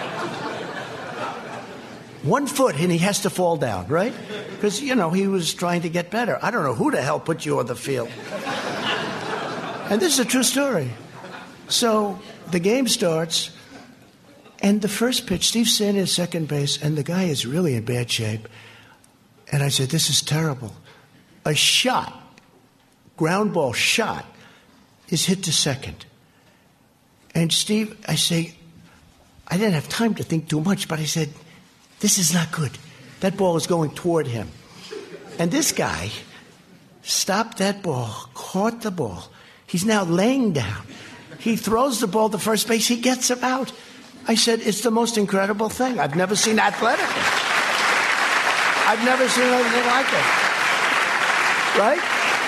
One foot, and he has to fall down, right? Because, you know, he was trying to get better. I don't know who the hell put you on the field. And this is a true story. So the game starts. And the first pitch, Steve's standing at second base, and the guy is really in bad shape. And I said, this is terrible. A shot, ground ball shot, is hit to second. And Steve, I say, I didn't have time to think too much, but I said, this is not good. That ball is going toward him. And this guy stopped that ball, caught the ball. He's now laying down. He throws the ball to first base. He gets him out. I said, it's the most incredible thing. I've never seen athletic. I've never seen anything like it. Right?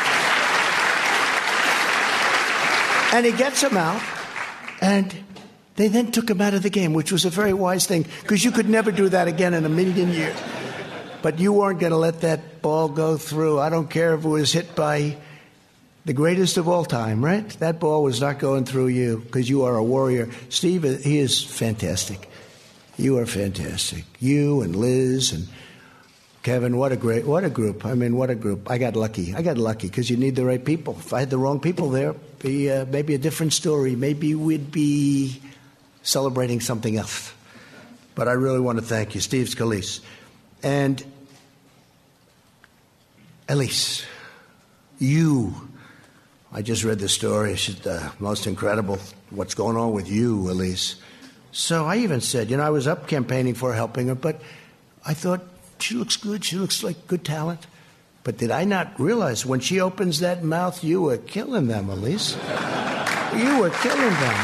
And he gets him out, and they then took him out of the game, which was a very wise thing, because you could never do that again in a million years. But you weren't going to let that ball go through. I don't care if it was hit by The greatest of all time, right? That ball was not going through you because you are a warrior. Steve, he is fantastic. You are fantastic. You and Liz and Kevin, what a great, what a group. I mean, what a group. I got lucky. I got lucky because you need the right people. If I had the wrong people there, be uh, maybe a different story. Maybe we'd be celebrating something else. But I really want to thank you, Steve Scalise. And Elise, you, I just read the story. It's the most incredible what's going on with you, Elise. So I even said, you know, I was up campaigning for her, helping her, but I thought, she looks good. She looks like good talent. But did I not realize when she opens that mouth, you were killing them, Elise. You were killing them.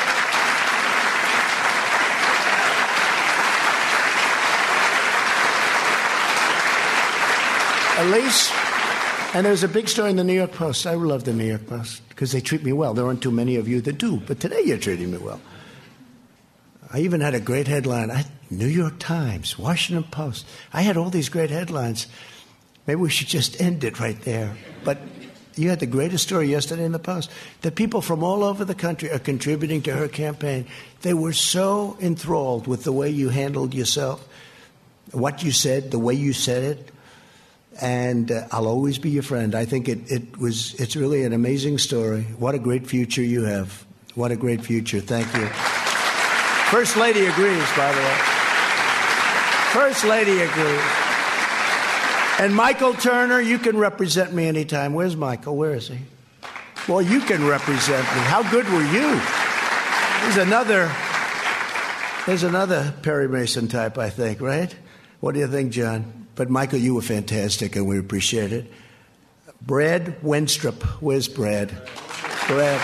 Elise, and there's a big story in the New York Post. I love the New York Post because they treat me well. There aren't too many of you that do, but today you're treating me well. I even had a great headline. I, New York Times, Washington Post. I had all these great headlines. Maybe we should just end it right there. But you had the greatest story yesterday in the Post, that people from all over the country are contributing to her campaign. They were so enthralled with the way you handled yourself, what you said, the way you said it. And uh, I'll always be your friend. I think it, it was, it's really an amazing story. What a great future you have. What a great future. Thank you. First Lady agrees, by the way. First Lady agrees. And Michael Turner, you can represent me anytime. Where's Michael? Where is he? Well, you can represent me. How good were you? There's another, there's another Perry Mason type, I think, right? What do you think, John? But Michael, you were fantastic, and we appreciate it. Brad Wenstrup. Where's Brad? Brad.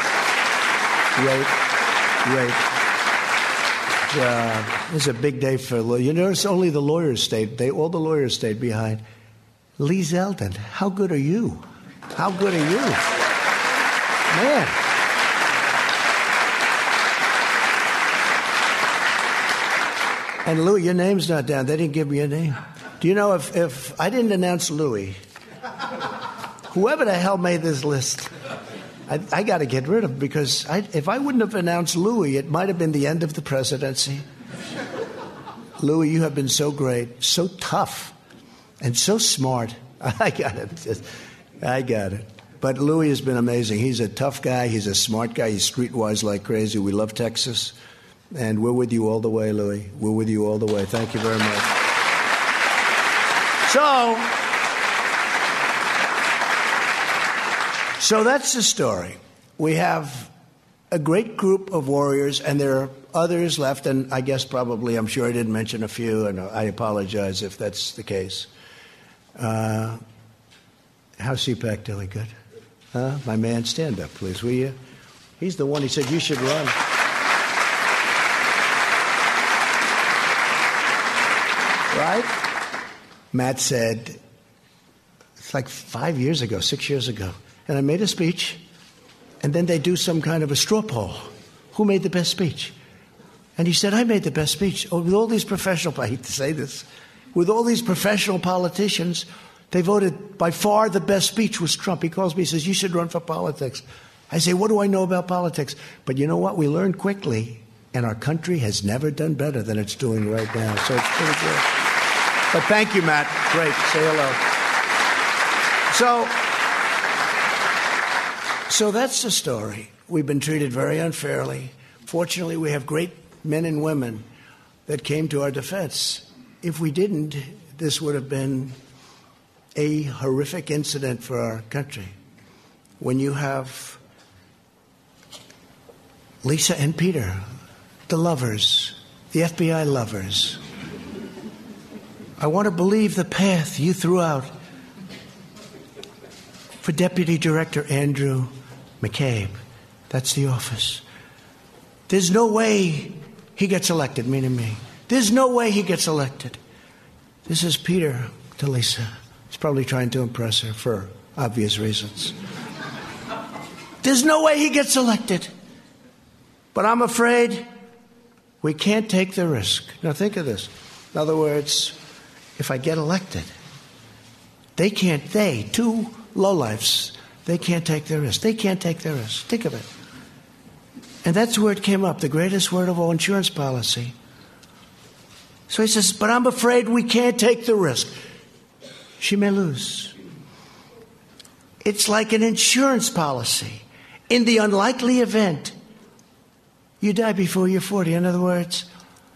Great. Great. Uh, it's a big day for lawyers. You notice only the lawyers stayed. They all the lawyers stayed behind. Lee Zeldin, how good are you? How good are you, man? And Louis, your name's not down. They didn't give me a name. Do you know if if I didn't announce Louis, whoever the hell made this list, I, I got to get rid of him because I, if I wouldn't have announced Louis, it might have been the end of the presidency. Louis, you have been so great, so tough, and so smart. I got it. I got it. But Louis has been amazing. He's a tough guy. He's a smart guy. He's streetwise like crazy. We love Texas. And we're with you all the way, Louis. We're with you all the way. Thank you very much. So... So that's the story. We have a great group of warriors, and there are others left, and I guess probably, I'm sure I didn't mention a few, and I apologize if that's the case. Uh, how's C PAC doing? Good? Huh? My man, stand up, please, will you? He's the one who said you should run. Right? Matt said, it's like five years ago, six years ago, and I made a speech, and then they do some kind of a straw poll. Who made the best speech? And he said, I made the best speech. Oh, with all these professional, I hate to say this, with all these professional politicians, they voted by far the best speech was Trump. He calls me, he says, you should run for politics. I say, what do I know about politics? But you know what? We learned quickly, and our country has never done better than it's doing right now. So it's pretty good. But thank you, Matt. Great. Say hello. So... So that's the story. We've been treated very unfairly. Fortunately, we have great men and women that came to our defense. If we didn't, this would have been a horrific incident for our country. When you have Lisa and Peter, the lovers, the F B I lovers, I want to believe the path you threw out for Deputy Director Andrew McCabe. That's the office. There's no way he gets elected, meaning me. There's no way he gets elected. This is Peter to Lisa. He's probably trying to impress her for obvious reasons. There's no way he gets elected. But I'm afraid we can't take the risk. Now think of this. In other words, if I get elected, they can't, they, two lowlifes, They can't take the risk. They can't take the risk. Think of it. And that's where it came up, the greatest word of all, insurance policy. So he says, but I'm afraid we can't take the risk. She may lose. It's like an insurance policy. In the unlikely event you die before you're forty. In other words,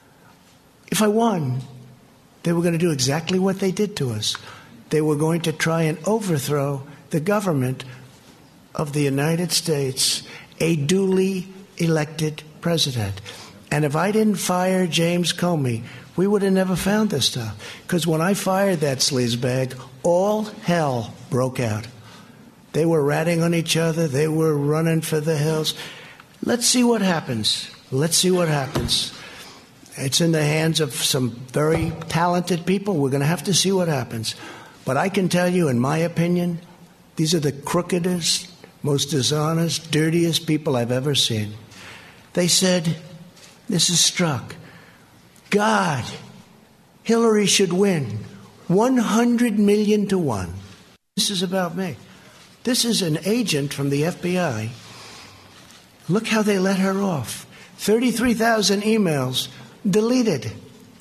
if I won, they were going to do exactly what they did to us. They were going to try and overthrow the government of the United States, a duly elected president. And if I didn't fire James Comey, we would have never found this stuff. Because when I fired that sleazebag, all hell broke out. They were ratting on each other. They were running for the hills. Let's see what happens. Let's see what happens. It's in the hands of some very talented people. We're going to have to see what happens. But I can tell you, in my opinion, these are the crookedest, most dishonest, dirtiest people I've ever seen. They said, this is Strzok, God, Hillary should win one hundred million to one. This is about me. This is an agent from the F B I. Look how they let her off. thirty-three thousand emails deleted.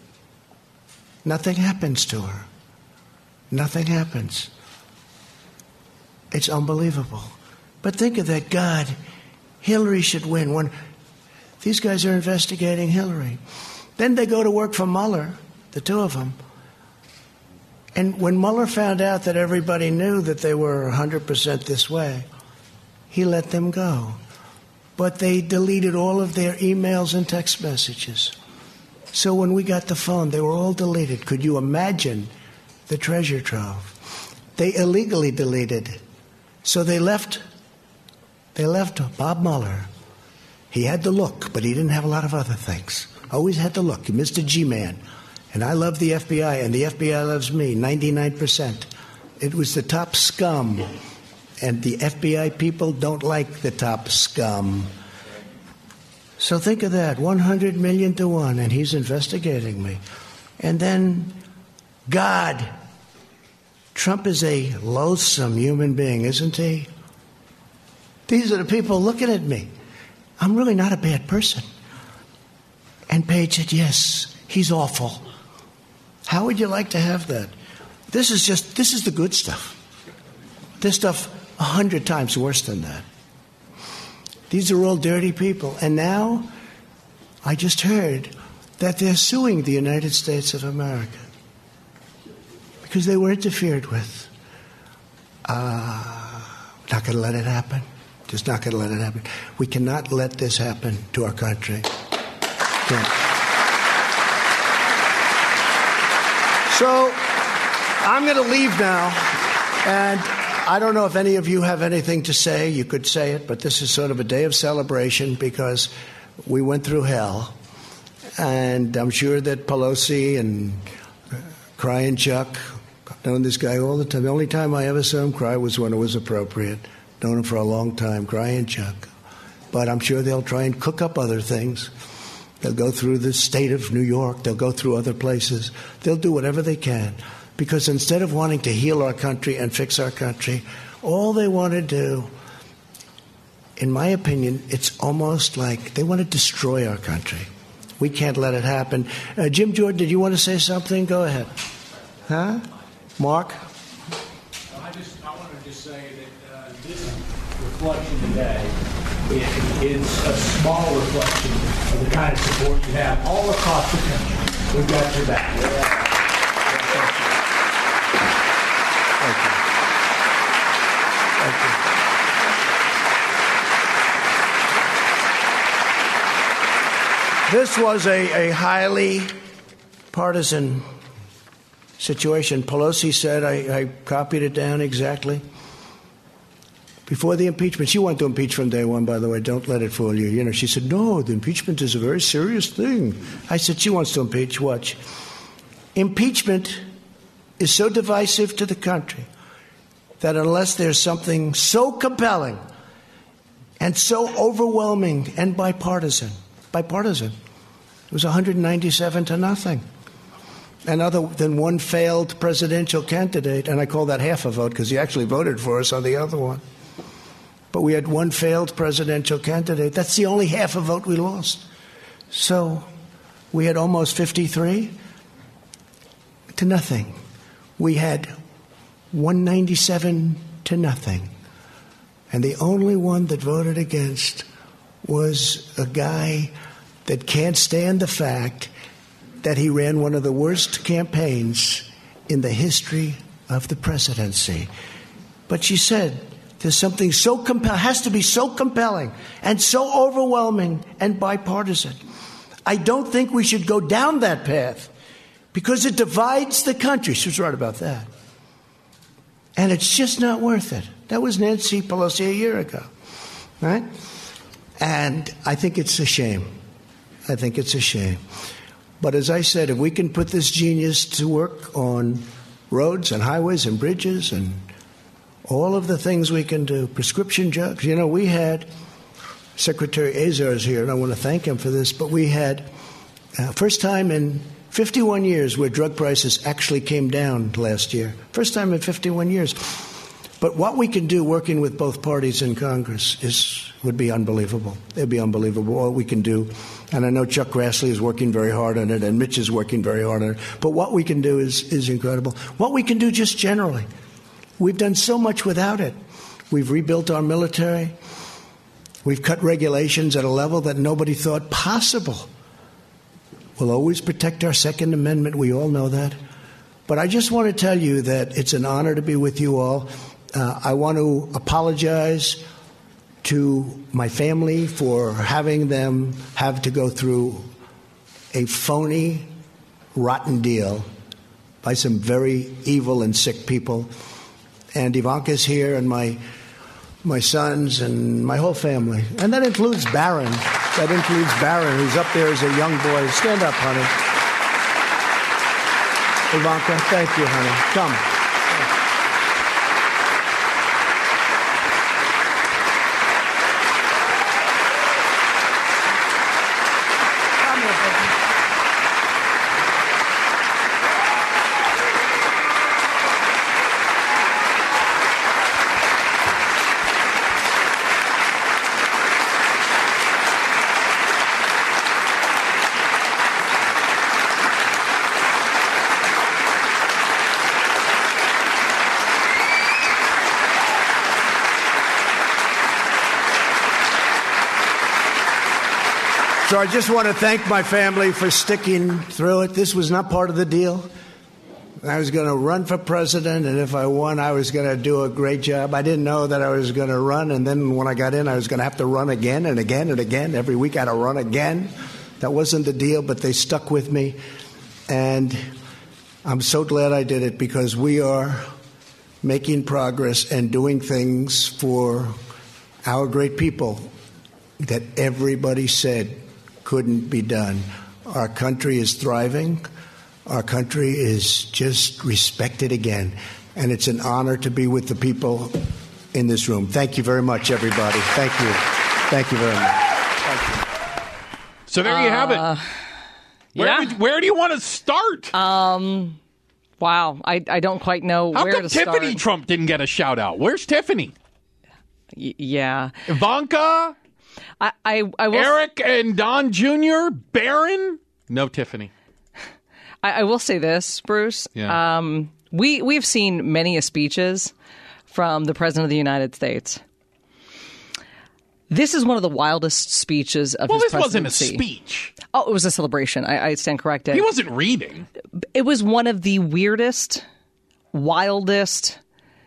Nothing happens to her. Nothing happens. It's unbelievable. But think of that. God, Hillary should win. When these guys are investigating Hillary. Then they go to work for Mueller, the two of them. And when Mueller found out that everybody knew that they were one hundred percent this way, he let them go. But they deleted all of their emails and text messages. So when we got the phone, they were all deleted. Could you imagine the treasure trove? They illegally deleted. So they left, they left Bob Mueller. He had the look, but he didn't have a lot of other things. Always had the look, Mister G-Man. And I love the F B I, and the F B I loves me, ninety-nine percent. It was the top scum. And the F B I people don't like the top scum. So think of that, one hundred million to one, and he's investigating me. And then, God, Trump is a loathsome human being, isn't he? These are the people looking at me. I'm really not a bad person. And Page said, yes, he's awful. How would you like to have that? This is just, this is the good stuff. This stuff a hundred times worse than that. These are all dirty people. And now, I just heard that they're suing the United States of America because they were interfered with. Uh, not going to let it happen. Just not going to let it happen. We cannot let this happen to our country. Can't. So, I'm going to leave now, and I don't know if any of you have anything to say. You could say it, but this is sort of a day of celebration because we went through hell. And I'm sure that Pelosi and Crying Chuck, I've known this guy all the time. The only time I ever saw him cry was when it was appropriate. Known him for a long time, Crying Chuck. But I'm sure they'll try and cook up other things. They'll go through the state of New York. They'll go through other places. They'll do whatever they can. Because instead of wanting to heal our country and fix our country, all they want to do, in my opinion, it's almost like they want to destroy our country. We can't let it happen. Uh, Jim Jordan, did you want to say something? Go ahead. Huh? Mark? I just I want to just say that uh, this reflection today is a small reflection of the kind of support you have all across the country. We've got your back. Yeah. This was a, a highly partisan situation. Pelosi said, I, I copied it down exactly. Before the impeachment, she wanted to impeach from day one, by the way. Don't let it fool you. You know, she said, no, the impeachment is a very serious thing. I said, she wants to impeach. Watch. Impeachment is so divisive to the country that unless there's something so compelling and so overwhelming and bipartisan, bipartisan, it was one hundred ninety-seven to nothing. And other than one failed presidential candidate, and I call that half a vote because he actually voted for us on the other one. but we had one failed presidential candidate. That's the only half a vote we lost. So we had almost fifty-three to nothing. We had one ninety-seven to nothing. And the only one that voted against was a guy that can't stand the fact that he ran one of the worst campaigns in the history of the presidency. But she said, there's something so compelling, has to be so compelling and so overwhelming and bipartisan. I don't think we should go down that path because it divides the country. She was right about that. And it's just not worth it. That was Nancy Pelosi a year ago, right? And I think it's a shame. I think it's a shame. But as I said, if we can put this genius to work on roads and highways and bridges and all of the things we can do, prescription drugs. You know, we had, Secretary Azar is here, and I want to thank him for this, but we had, uh, first time in fifty-one years where drug prices actually came down last year. First time in fifty-one years. But what we can do working with both parties in Congress is would be unbelievable. It would be unbelievable what we can do. And I know Chuck Grassley is working very hard on it, and Mitch is working very hard on it. But what we can do is, is incredible. What we can do just generally. We've done so much without it. We've rebuilt our military. We've cut regulations at a level that nobody thought possible. We'll always protect our Second Amendment. We all know that. But I just want to tell you that it's an honor to be with you all. Uh, I want to apologize to my family for having them have to go through a phony, rotten deal by some very evil and sick people. And Ivanka's here, and my my sons, and my whole family. And that includes Barron. That includes Barron, who's up there as a young boy. Stand up, honey. Ivanka, thank you, honey. Come. So I just want to thank my family for sticking through it. This was not part of the deal. I was going to run for president, and if I won, I was going to do a great job. I didn't know that I was going to run, and then when I got in, I was going to have to run again and again and again. Every week I had to run again. That wasn't the deal, but they stuck with me. And I'm so glad I did it because we are making progress and doing things for our great people that everybody said couldn't be done. Our country is thriving. Our country is just respected again. And it's an honor to be with the people in this room. Thank you very much, everybody. Thank you. Thank you very much. Thank you. So there you have it. Uh, where, yeah. would, where do you want to start? Um, wow. I, I don't quite know How where come to Tiffany start. Trump didn't get a shout out? Where's Tiffany? Y- yeah. Ivanka? I, I, I will Eric and Don Junior? Barron? No Tiffany. I, I will say this, Bruce. Yeah. Um, we we've seen many speeches from the President of the United States. This is one of the wildest speeches of Well, his this wasn't a presidency. speech. Oh, it was a celebration. I, I stand corrected. He wasn't reading. It was one of the weirdest, wildest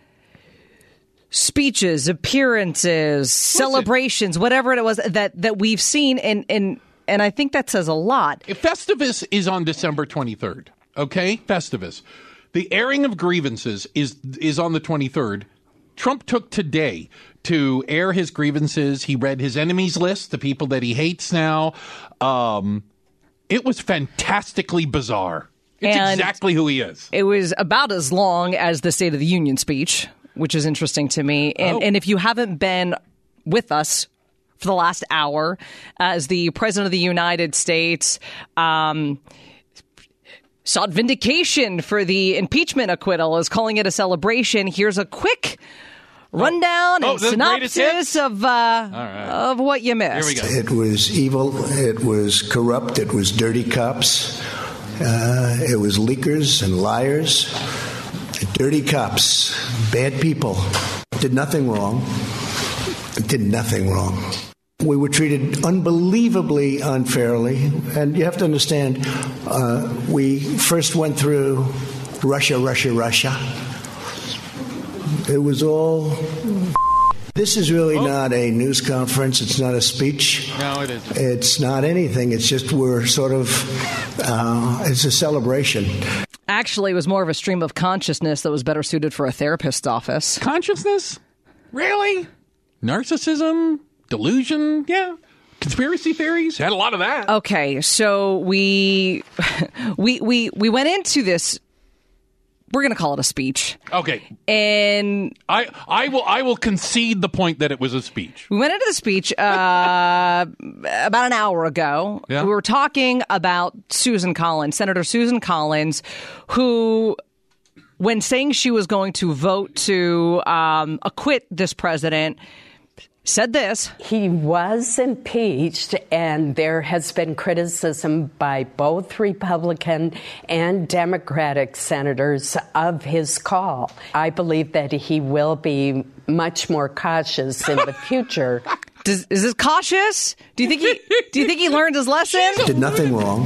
speeches, appearances, celebrations, whatever it was that, that we've seen, and, and and I think that says a lot. Festivus is on December twenty-third, okay? Festivus. The airing of grievances is is on the twenty-third. Trump took today to air his grievances. He read his enemies list, the people that he hates now. Um, it was fantastically bizarre. It's And exactly who he is. It was about as long as the State of the Union speech, which is interesting to me. And, Oh. and if you haven't been with us for the last hour, as the President of the United States um, sought vindication for the impeachment acquittal, is calling it a celebration, here's a quick rundown Oh, and the greatest synopsis hits? of uh, right. of what you missed. Here we go. It was evil. It was corrupt. It was dirty cops. Uh, it was leakers and liars. Dirty cops. Bad people. Did nothing wrong. Did nothing wrong. We were treated unbelievably unfairly. And you have to understand, uh, we first went through Russia, Russia, Russia. It was all... This is really oh. not a news conference. It's not a speech. No, it isn't. It's not anything. It's just we're sort of, uh, it's a celebration. Actually, it was more of a stream of consciousness that was better suited for a therapist's office. Consciousness? Really? Narcissism? Delusion? Yeah. Conspiracy theories? Had a lot of that. Okay, so we we we we went into this. We're going to call it a speech. Okay. And I, I will I will concede the point that it was a speech. We went into the speech uh, about an hour ago. Yeah. We were talking about Susan Collins, Senator Susan Collins, who, when saying she was going to vote to um, acquit this president, said this. He was impeached, and there has been criticism by both Republican and Democratic senators of his call. I believe that he will be much more cautious in the future. Does, is this cautious? Do you think he? Do you think he learned his lesson? Did nothing wrong.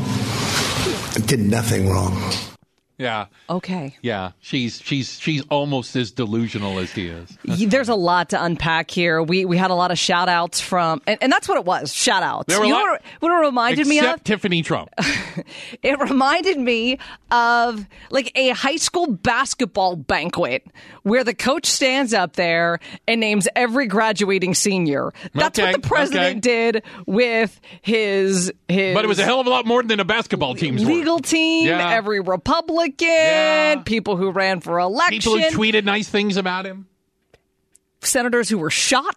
Did nothing wrong. Yeah. Okay. Yeah. She's she's she's almost as delusional as he is. That's There's funny. a lot to unpack here. We we had a lot of shout outs from, and, and that's what it was, shout outs. There were a You know lot- what, what it reminded me of? Except Tiffany Trump. It reminded me of like a high school basketball banquet where the coach stands up there and names every graduating senior. That's Okay, what the president okay. did with his his. But it was a hell of a lot more than a basketball team's legal worth. team, Yeah. every Republican, Yeah. people who ran for election, People who tweeted nice things about him. senators who were shot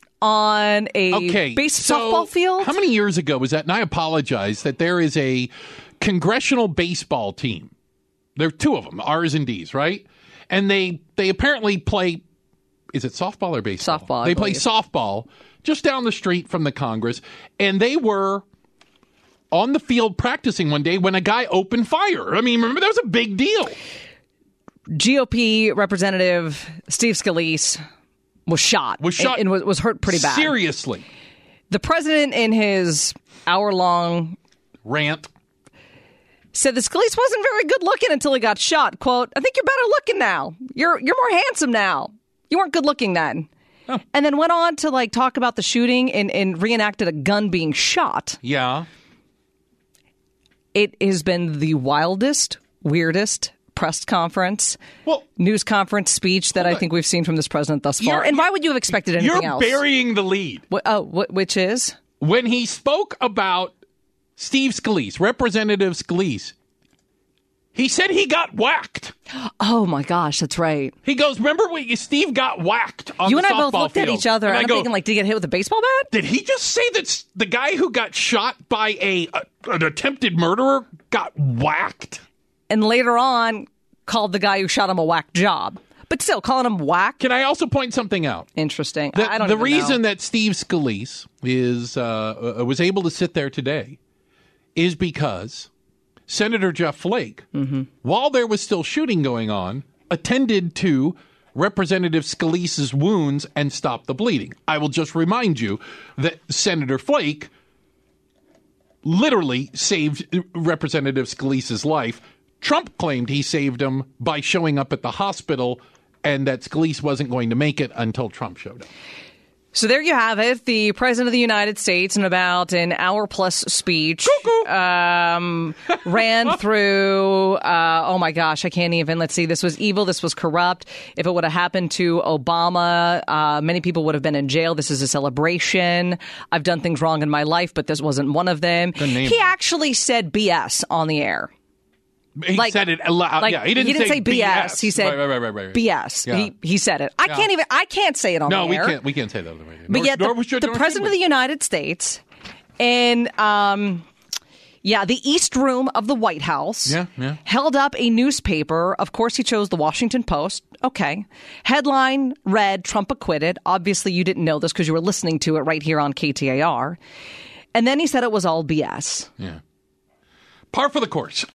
on a Okay, base so softball field. How many years ago was that? And I apologize that there is a congressional baseball team. There are two of them, R's and D's, right? And they they apparently play. Is it softball or baseball? Softball, I They play believe. softball just down the street from the Congress, and they were on the field practicing one day when a guy opened fire. I mean, remember that was a big deal. G O P Representative Steve Scalise was shot. Was shot and, and was, was hurt pretty bad. Seriously. The president, in his hour-long Rant. said that Scalise wasn't very good looking until he got shot. Quote, I think you're better looking now. You're you're more handsome now. You weren't good looking then. Oh. And then went on to like talk about the shooting and, and reenacted a gun being shot. Yeah. It has been the wildest, weirdest press conference, Well, news conference speech that I think we've seen from this president thus far. You're- And why would you have expected anything you're else? burying the lead. What, oh, what, which is? When he spoke about Steve Scalise, Representative Scalise, he said he got whacked. Oh my gosh, that's right. He goes, remember when Steve got whacked on You the and I both softball looked at field?" each other And and I I'm go, thinking, like, did he get hit with a baseball bat? did he just say that s- the guy who got shot by a, a an attempted murderer got whacked? And later on, called the guy who shot him a whack job. But still, calling him whack? Can I also point something out? Interesting. The, I don't the even reason know. that Steve Scalise is uh, uh, was able to sit there today is because Senator Jeff Flake, Mm-hmm. while there was still shooting going on, attended to Representative Scalise's wounds and stopped the bleeding. I will just remind you that Senator Flake literally saved Representative Scalise's life. Trump claimed he saved him by showing up at the hospital and that Scalise wasn't going to make it until Trump showed up. So there you have it. The President of the United States, in about an hour-plus speech, um, ran through, uh, oh my gosh, I can't even. Let's see. This was evil. This was corrupt. If it would have happened to Obama, uh, many people would have been in jail. This is a celebration. I've done things wrong in my life, but this wasn't one of them. name He it. actually said B S on the air. He Like- said it aloud. Like, yeah, he didn't, say, B S. He said right, right, right, right, right. B S. Yeah. He he said it. I Yeah. can't even. I can't say it on No, the we air. can't. We can't say that on the radio. But Nor- yet, nor the, we should- the nor should president we. of the United States, and um, Yeah, the East Room of the White House. Yeah, yeah. Held up a newspaper. Of course, he chose the Washington Post. Okay. Headline read, Trump acquitted. Obviously, you didn't know this because you were listening to it right here on K T A R. And then he said it was all B S. Yeah. Par for the course.